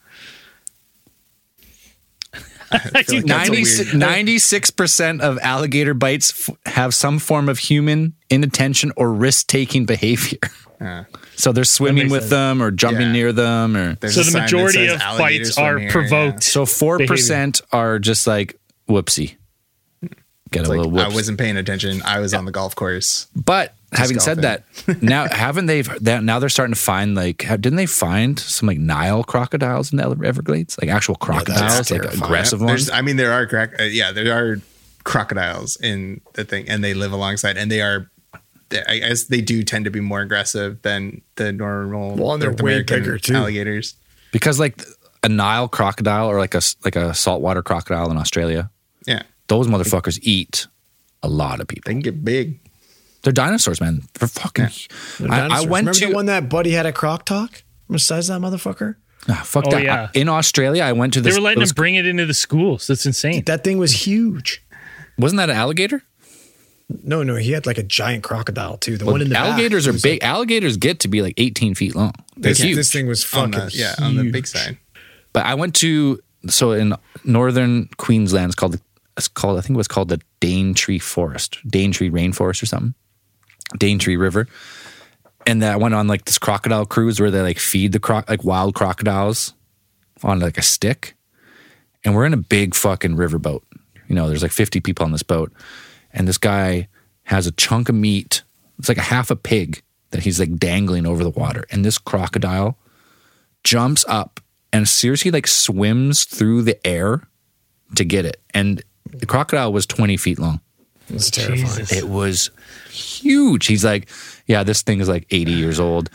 96% of alligator bites have some form of human inattention or risk-taking behavior. So they're swimming with them or jumping near them. So the majority of bites are provoked. So 4% are just like, whoopsie. Get a little whoops. I wasn't paying attention. I was on the golf course. But having said that, now now they're starting to find didn't they find some like Nile crocodiles in the Everglades? Like actual crocodiles, like aggressive ones? There are crocodiles in the thing and they live alongside and they are, I guess they do tend to be more aggressive than the normal North American alligators. Because like a Nile crocodile or like a saltwater crocodile in Australia. Yeah. Those motherfuckers eat a lot of people. They can get big. They're dinosaurs, man. They're fucking. I went to the one that Buddy had a croc talk. How much size is that motherfucker? Fuck that. Yeah. In Australia, I went to this. They were letting them bring it into the schools. That's insane. That thing was huge. Wasn't that an alligator? No, he had like a giant crocodile too. The one in the alligators back, are big. Alligators get to be like 18 feet long. This thing was fucking huge. On the big side. But I went to in northern Queensland. It's called I think it was called the Daintree Forest, Daintree Rainforest or something, Daintree River. And I went on like this crocodile cruise where they like feed the wild crocodiles on like a stick. And we're in a big fucking riverboat. You know, there's like 50 people on this boat. And this guy has a chunk of meat. It's like a half a pig that he's like dangling over the water. And this crocodile jumps up and seriously like swims through the air to get it. And the crocodile was 20 feet long. It was terrifying. Jesus. It was huge. He's like, yeah, this thing is like 80 years old.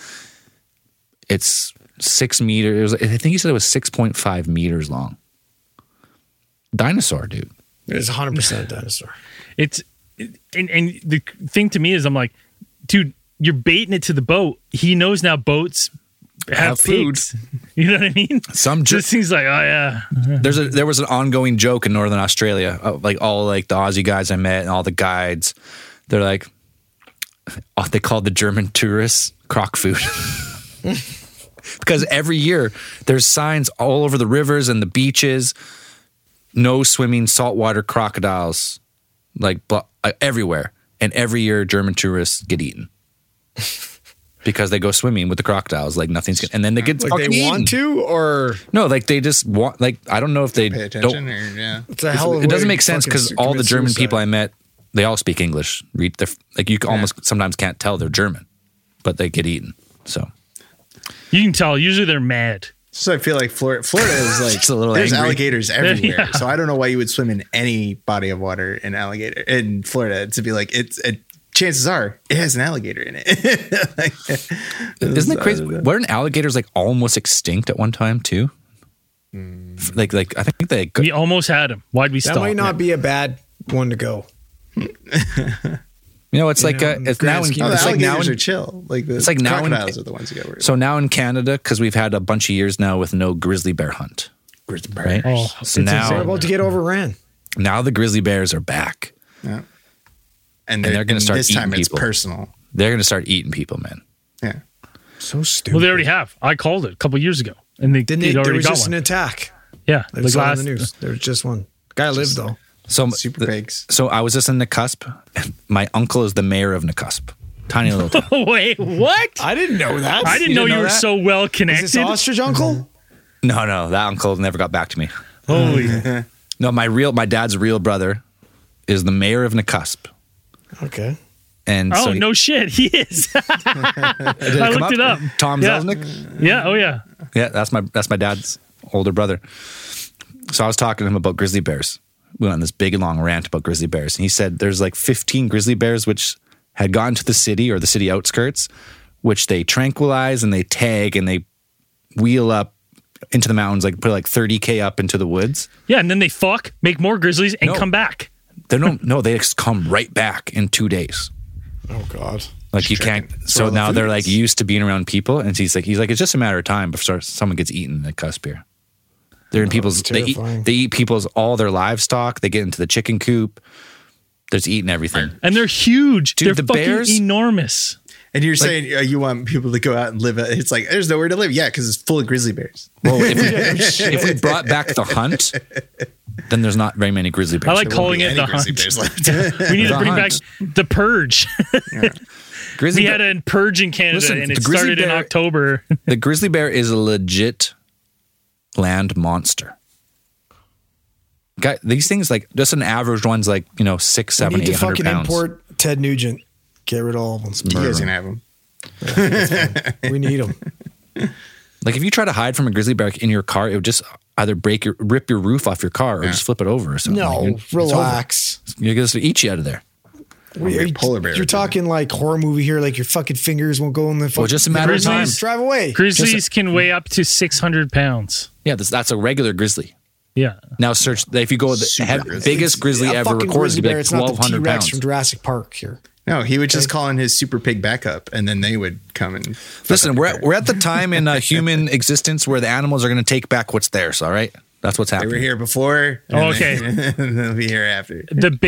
It's 6 meters. I think he said it was 6.5 meters long. Dinosaur, dude. It was 100% a dinosaur. And the thing to me is, I'm like, dude, you're baiting it to the boat. He knows now boats have food. Pigs. You know what I mean? This thing's like, oh yeah. There was an ongoing joke in Northern Australia, like all like the Aussie guys I met and all the guides. They're like, they called the German tourists croc food. Because every year there's signs all over the rivers and the beaches, no swimming saltwater crocodiles, like everywhere. And every year German tourists get eaten. Because they go swimming with the crocodiles, like nothing's gonna, and then they get like they eaten. Want to, or no, like they just want. Like I don't know if they pay attention, or yeah. It doesn't make sense because all the German people I met, they all speak English. Like you almost sometimes can't tell they're German, but they get eaten. So you can tell. Usually they're mad. So I feel like Florida is like there's angry. Alligators everywhere. Yeah. So I don't know why you would swim in any body of water in Florida to be like chances are it has an alligator in it. Isn't it crazy? Weren't alligators like almost extinct at one time too? Like I think we almost had him. Why'd we stop? That might not be a bad one to go. You know, it's like it's now in alligators are chill. Like it's like crocodiles are the ones you get worried. So now in Canada, because we've had a bunch of years now with no grizzly bear hunt. Grizzly bear. Right? Oh, so now they're about to get overran. Now the grizzly bears are back. Yeah. And they're going to start eating people. It's personal. They're going to start eating people, man. Yeah. So stupid. Well, they already have. I called it a couple years ago, and they already there was got just one. an attack. Yeah, like last in the news. There was just one. Guy lived though. So super pigs. So I was just in Nakusp. My uncle is the mayor of Nakusp. Tiny little town. Wait, what? I didn't know that. I didn't know you were so well connected. Is this ostrich uncle? No, that uncle never got back to me. Holy. No, my dad's real brother is the mayor of Nakusp. Okay. And no shit, he is. I looked it up. Tom Zelznick? Yeah, oh yeah. Yeah, that's my dad's older brother. So I was talking to him about grizzly bears. We went on this big long rant about grizzly bears. And he said there's like 15 grizzly bears which had gotten to the city or the city outskirts, which they tranquilize and they tag and they wheel up into the mountains, like put like 30K up into the woods. Yeah, and then they make more grizzlies and come back. They just come right back in 2 days. Oh God! Like you can't. So now they're like used to being around people, and he's like, it's just a matter of time before someone gets eaten in the cusp here. They're in people's. They eat people's all their livestock. They get into the chicken coop. They're just eating everything, and they're huge. Dude, they're the fucking bears, enormous. And you're saying you want people to go out and live. It's like there's nowhere to live. Yeah, because it's full of grizzly bears. Well, if we brought back the hunt, then there's not very many grizzly bears. I like calling it the hunt. We need to bring back the purge. Yeah. We had a purge in Canada, and it started in October. The grizzly bear is a legit land monster. These things, like just an average one's like 600, 700, 800 pounds. Import Ted Nugent. Get rid of all of them. You guys can have them. Yeah, we need them. Like if you try to hide from a grizzly bear in your car, it would just either rip your roof off your car or just flip it over or something. No, relax. You're going to eat you out of there. Polar bear. You're talking like horror movie here, like your fucking fingers won't go in the. Just a matter of time. Drive away. Grizzlies can weigh up to 600 pounds. Yeah, that's a regular grizzly. Yeah. Now search if you go the biggest grizzly ever recorded, it'd be like 1,200 pounds from Jurassic Park here. No, he would just call in his super pig backup, and then they would come and listen. We're at the time in human existence where the animals are going to take back what's theirs. All right, that's what's happening. They were here before. Okay, they'll be here after.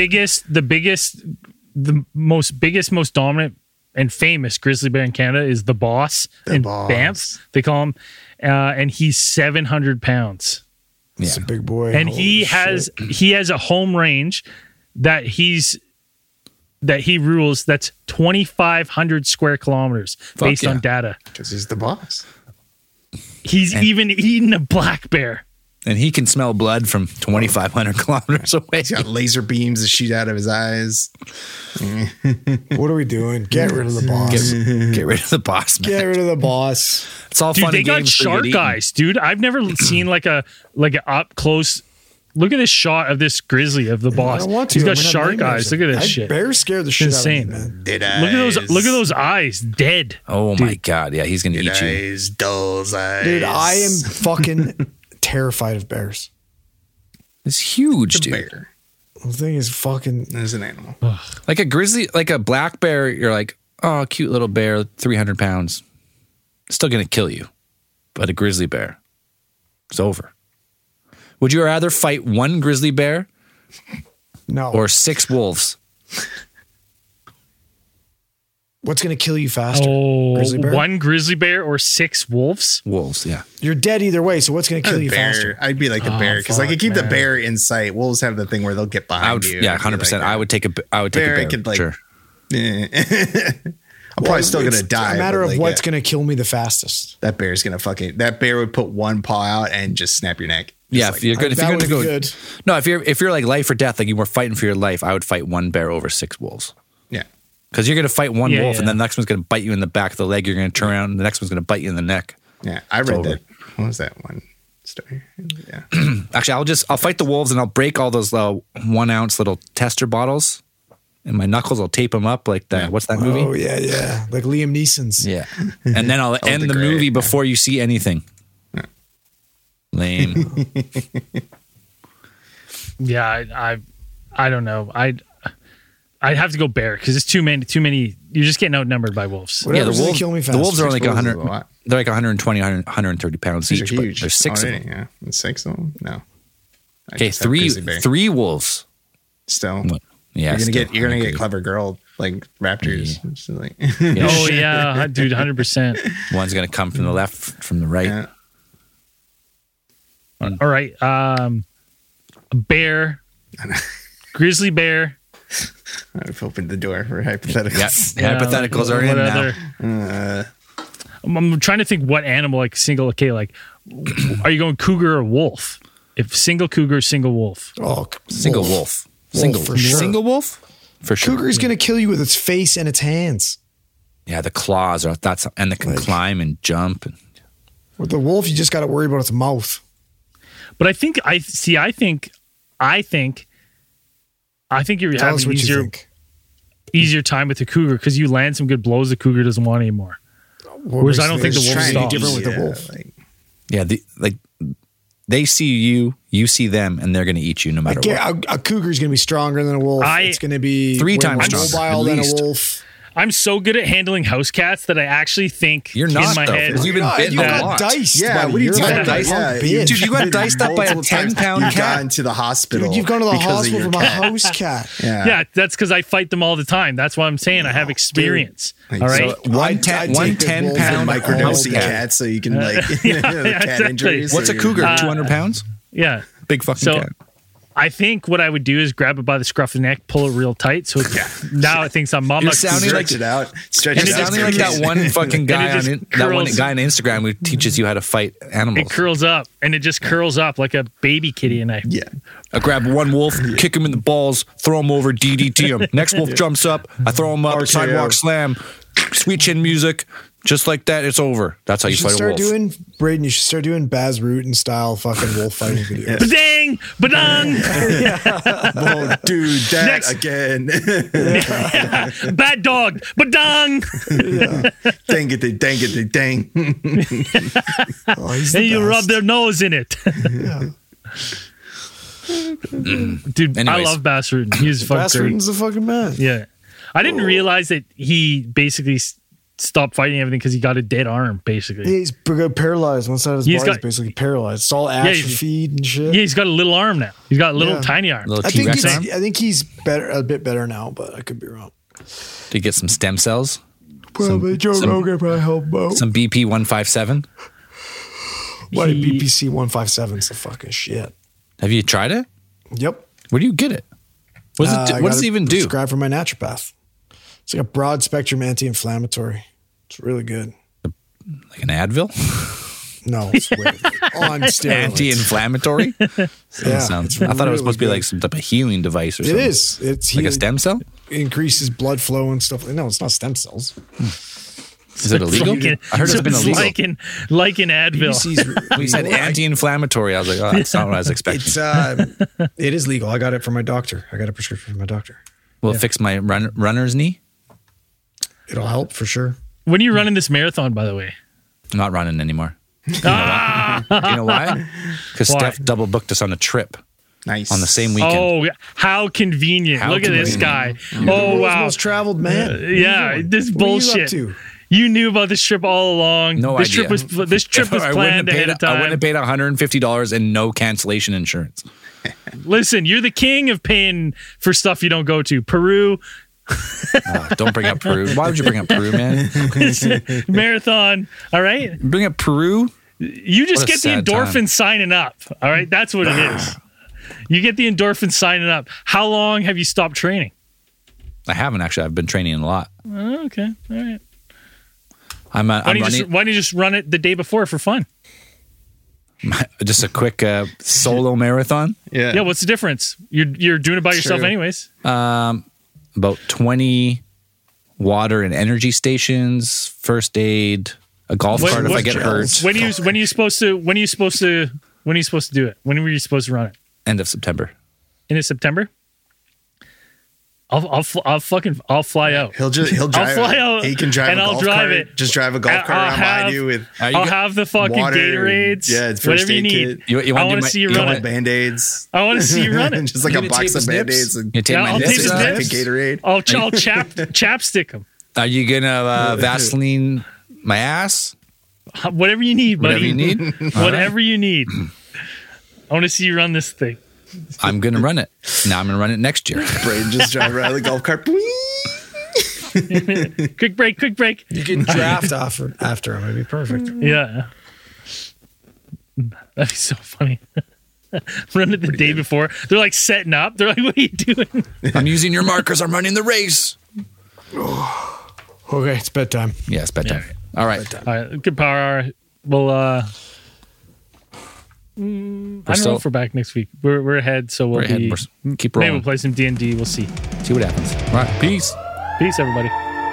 The most dominant and famous grizzly bear in Canada is the Boss in Banff. They call him, and he's 700 pounds. It's a big boy, and he has a home range that he rules. That's 2,500 square kilometers based on data. Because he's the boss. He's even eaten a black bear. And he can smell blood from 2,500 kilometers away. He's got laser beams that shoot out of his eyes. What are we doing? Get rid of the boss. Get rid of the boss, man. Get rid of the boss. It's all Dude, fun they and got games. shark eyes, dude. I've never seen like an up close. Look at this shot of this grizzly of the boss. He's got shark eyes. Look at this shit. Bears scared the shit insane. out of me, man. Dead Look eyes. at those eyes. Dead. Oh my God. Yeah, he's going to eat you. Eyes, dull's eyes. Dude, I am fucking terrified of bears. It's huge, It's a dude. bear. The thing is fucking. It's an animal. Like a grizzly, like a black bear, you're like, oh, cute little bear, 300 pounds. It's still going to kill you. But a grizzly bear, it's over. Would you rather fight one grizzly bear No. or 6 wolves? What's going to kill you faster? Oh, bear? one grizzly bear or 6 wolves? Wolves, yeah. You're dead either way, so what's going to kill you bear. faster? I'd be like the bear because like you keep the bear in sight. Wolves have the thing where they'll get behind you. Yeah, 100%. I would take a bear. Could, like, sure. I'm probably still gonna die. It's a matter but, of like, what's going to kill me the fastest. that bear's gonna that bear would put one paw out and just snap your neck. Yeah, Just if you're good, if That you're would going to be go, good. no, if you're like life or death, like you were fighting for your life, I would fight one bear over 6 wolves. Yeah. Because you're going to fight one Yeah, wolf, yeah. and then the next one's going to bite you in the back of the leg. You're going to turn around, and the next one's going to bite you in the neck. Yeah. I read over. that. What was that one story? Yeah. Actually, I'll fight the wolves, and I'll break all those 1 ounce little tester bottles. And my knuckles, I'll tape them up like that. What's that movie? Oh, yeah. Like Liam Neeson's. Yeah. And then I'll end the Gray, movie yeah. before you see anything. Lame. Yeah, I don't know. I'd have to go bear because it's too many. You're just getting outnumbered by wolves. Whatever's going to kill me faster. The wolves are like Wolves is 100. a lot. They're like 120, 130 pounds These each. are But huge. there's 6 of already, them. Yeah. And 6 of them? No. I Okay, just have grizzly bear. 3 wolves. Still. What? Yeah, You're gonna get clever girl like raptors. Yeah. Just like, Oh yeah, dude, 100%. One's gonna come from the left, from the right. yeah. All right, a bear, grizzly bear. I've opened the door for hypotheticals. Yeah, hypotheticals are in other- now. I'm trying to think what animal like single. Okay, like are you going cougar or wolf? If single cougar, single wolf. Oh, Single wolf. Single for sure. Single wolf? For sure. Cougar is going to kill you with its face and its hands. Yeah, the claws are and they can climb and jump. And With the wolf, you just got to worry about its mouth. But I think you're Tell having us what you think. easier time with the cougar because you land some good blows. The cougar doesn't want anymore. Whereas I don't think the wolf trying to be stops. different with the Yeah, wolf. like, yeah, they see you, you see them, and they're going to eat you no matter what. A cougar is going to be stronger than a wolf. It's going to be 3 way times more stronger, mobile at than a least. wolf. I'm so good at handling house cats that I actually think You're in not, my though, head. 'cause you've been bitten you a got lot. diced. yeah, buddy. what are you You're talking like about? a Yeah, bitch. Dude, you got diced up by a 10-pound You've cat. gone to the hospital. Dude, you've gone to the because of hospital your from a cat. house cat. Yeah, that's because I fight them all the time. That's why I'm saying I have experience. Dude. All right. So one 10-pound house Microdosing cat. cats so you can like cat exactly. injuries. What's so a you're- cougar? 200 pounds? Yeah. Big fucking So cat. I think what I would do is grab it by the scruff of the neck, pull it real tight. So now it thinks I'm mama. You're sounding like Stretch it out. Stretch You're it out. sounding like that one fucking guy just on curls. Instagram who teaches you how to fight animals. It curls up and it just curls up like a baby kitty. And I Yeah. I grab one wolf, kick him in the balls, throw him over, DDT him. Next wolf jumps up, I throw him up, RKO. sidewalk slam, sweet chin music, just like that. It's over. That's how you You should fight a start wolf. doing, Braden, you should start doing Baz Rutten style fucking wolf fighting videos. Badang, badang, Oh, dude, that Next. again. bad dog, badang. Dang it, dang. Oh, he's the And you best. rub their nose in it. Dude, I Anyways. love Bass Rutten. He's fucking Baz great. Rutten's the fucking man. Yeah. I didn't realize that he basically stopped fighting everything because he got a dead arm, basically. Yeah, he's paralyzed. One side of his body's basically paralyzed. It's all atrophied and shit. Yeah, he's got a little arm now. He's got a little tiny arm. I think he's a bit better now, but I could be wrong. Did he get some stem cells? Probably Joe Rogan probably helped out. Some BP 157. What BPC 157 is the fucking shit. Have you tried it? Yep. Where do you get it? What does it even do? Prescribed from my naturopath. It's like a broad spectrum anti-inflammatory. It's really good. Like an Advil? No, it's on steroids. Anti-inflammatory? I thought it was supposed to be like some type of healing device or something. It is. It's like a stem cell? It increases blood flow and stuff. No, it's not stem cells. Is it illegal? I heard it's been illegal. Like an Advil. We said anti-inflammatory. I was like, oh, that's not what I was expecting. It is legal. I got it from my doctor. I got a prescription from my doctor. Will it fix my runner's knee? It'll help for sure. When are you running this marathon, by the way? I'm not running anymore. You know why? Because Steph double booked us on a trip. Nice. On the same weekend. Oh, how convenient. Look at this guy. Oh, wow. Most traveled man. This bullshit. You knew about this trip all along. No idea. This trip was planned ahead of time. I wouldn't have paid $150 and no cancellation insurance. Listen, you're the king of paying for stuff you don't go to. Peru. Don't bring up Peru. Why would you bring up Peru, man? Marathon. All right. Bring up Peru. You just get the endorphin signing up. All right. That's what it is. You get the endorphin signing up. How long have you stopped training? I haven't actually. I've been training a lot. Okay. All right. Why don't you just run it the day before for fun? Just a quick solo marathon. Yeah. What's the difference? You're doing it by yourself, anyways. About 20 water and energy stations, first aid, a golf cart if I get hurt. When are you supposed to do it? When were you supposed to run it? End of September. End of September? I'll fly out. He'll drive. I'll fly out. He can drive and I'll drive it. Just drive a golf cart around behind you with. I'll have the fucking water, Gatorades. It's whatever you need. I want to see you run it. Band-Aids. I want to see you run it. Just like a box of Band-Aids. I'll tape his nips. Gatorade. I'll chapstick them. Are you gonna Vaseline my ass? Whatever you need, buddy. Whatever you need. Whatever you need. I want to see you run this thing. I'm going to run it. Now I'm going to run it next year. Braden just drive around the golf cart. Quick break. You can draft after him. It'd be perfect. Yeah. That'd be so funny. Run it the day before. They're like setting up. They're like, what are you doing? I'm using your markers. I'm running the race. Okay, it's bedtime. Yeah, it's bedtime. Yeah. All right. All right. Good power hour. Well, I don't know if we're back next week. We're ahead, so we'll keep rolling. Maybe we'll play some D&D. We'll see. See what happens. All right. Peace. Peace, everybody.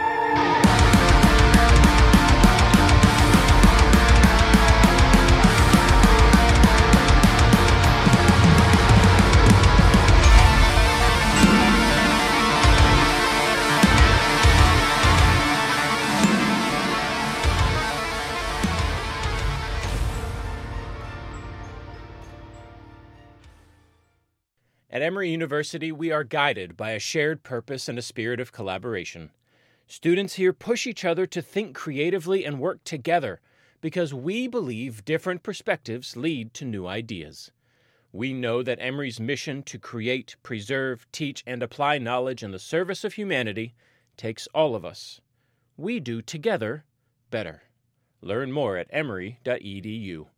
At Emory University, we are guided by a shared purpose and a spirit of collaboration. Students here push each other to think creatively and work together because we believe different perspectives lead to new ideas. We know that Emory's mission to create, preserve, teach, and apply knowledge in the service of humanity takes all of us. We do together better. Learn more at emory.edu.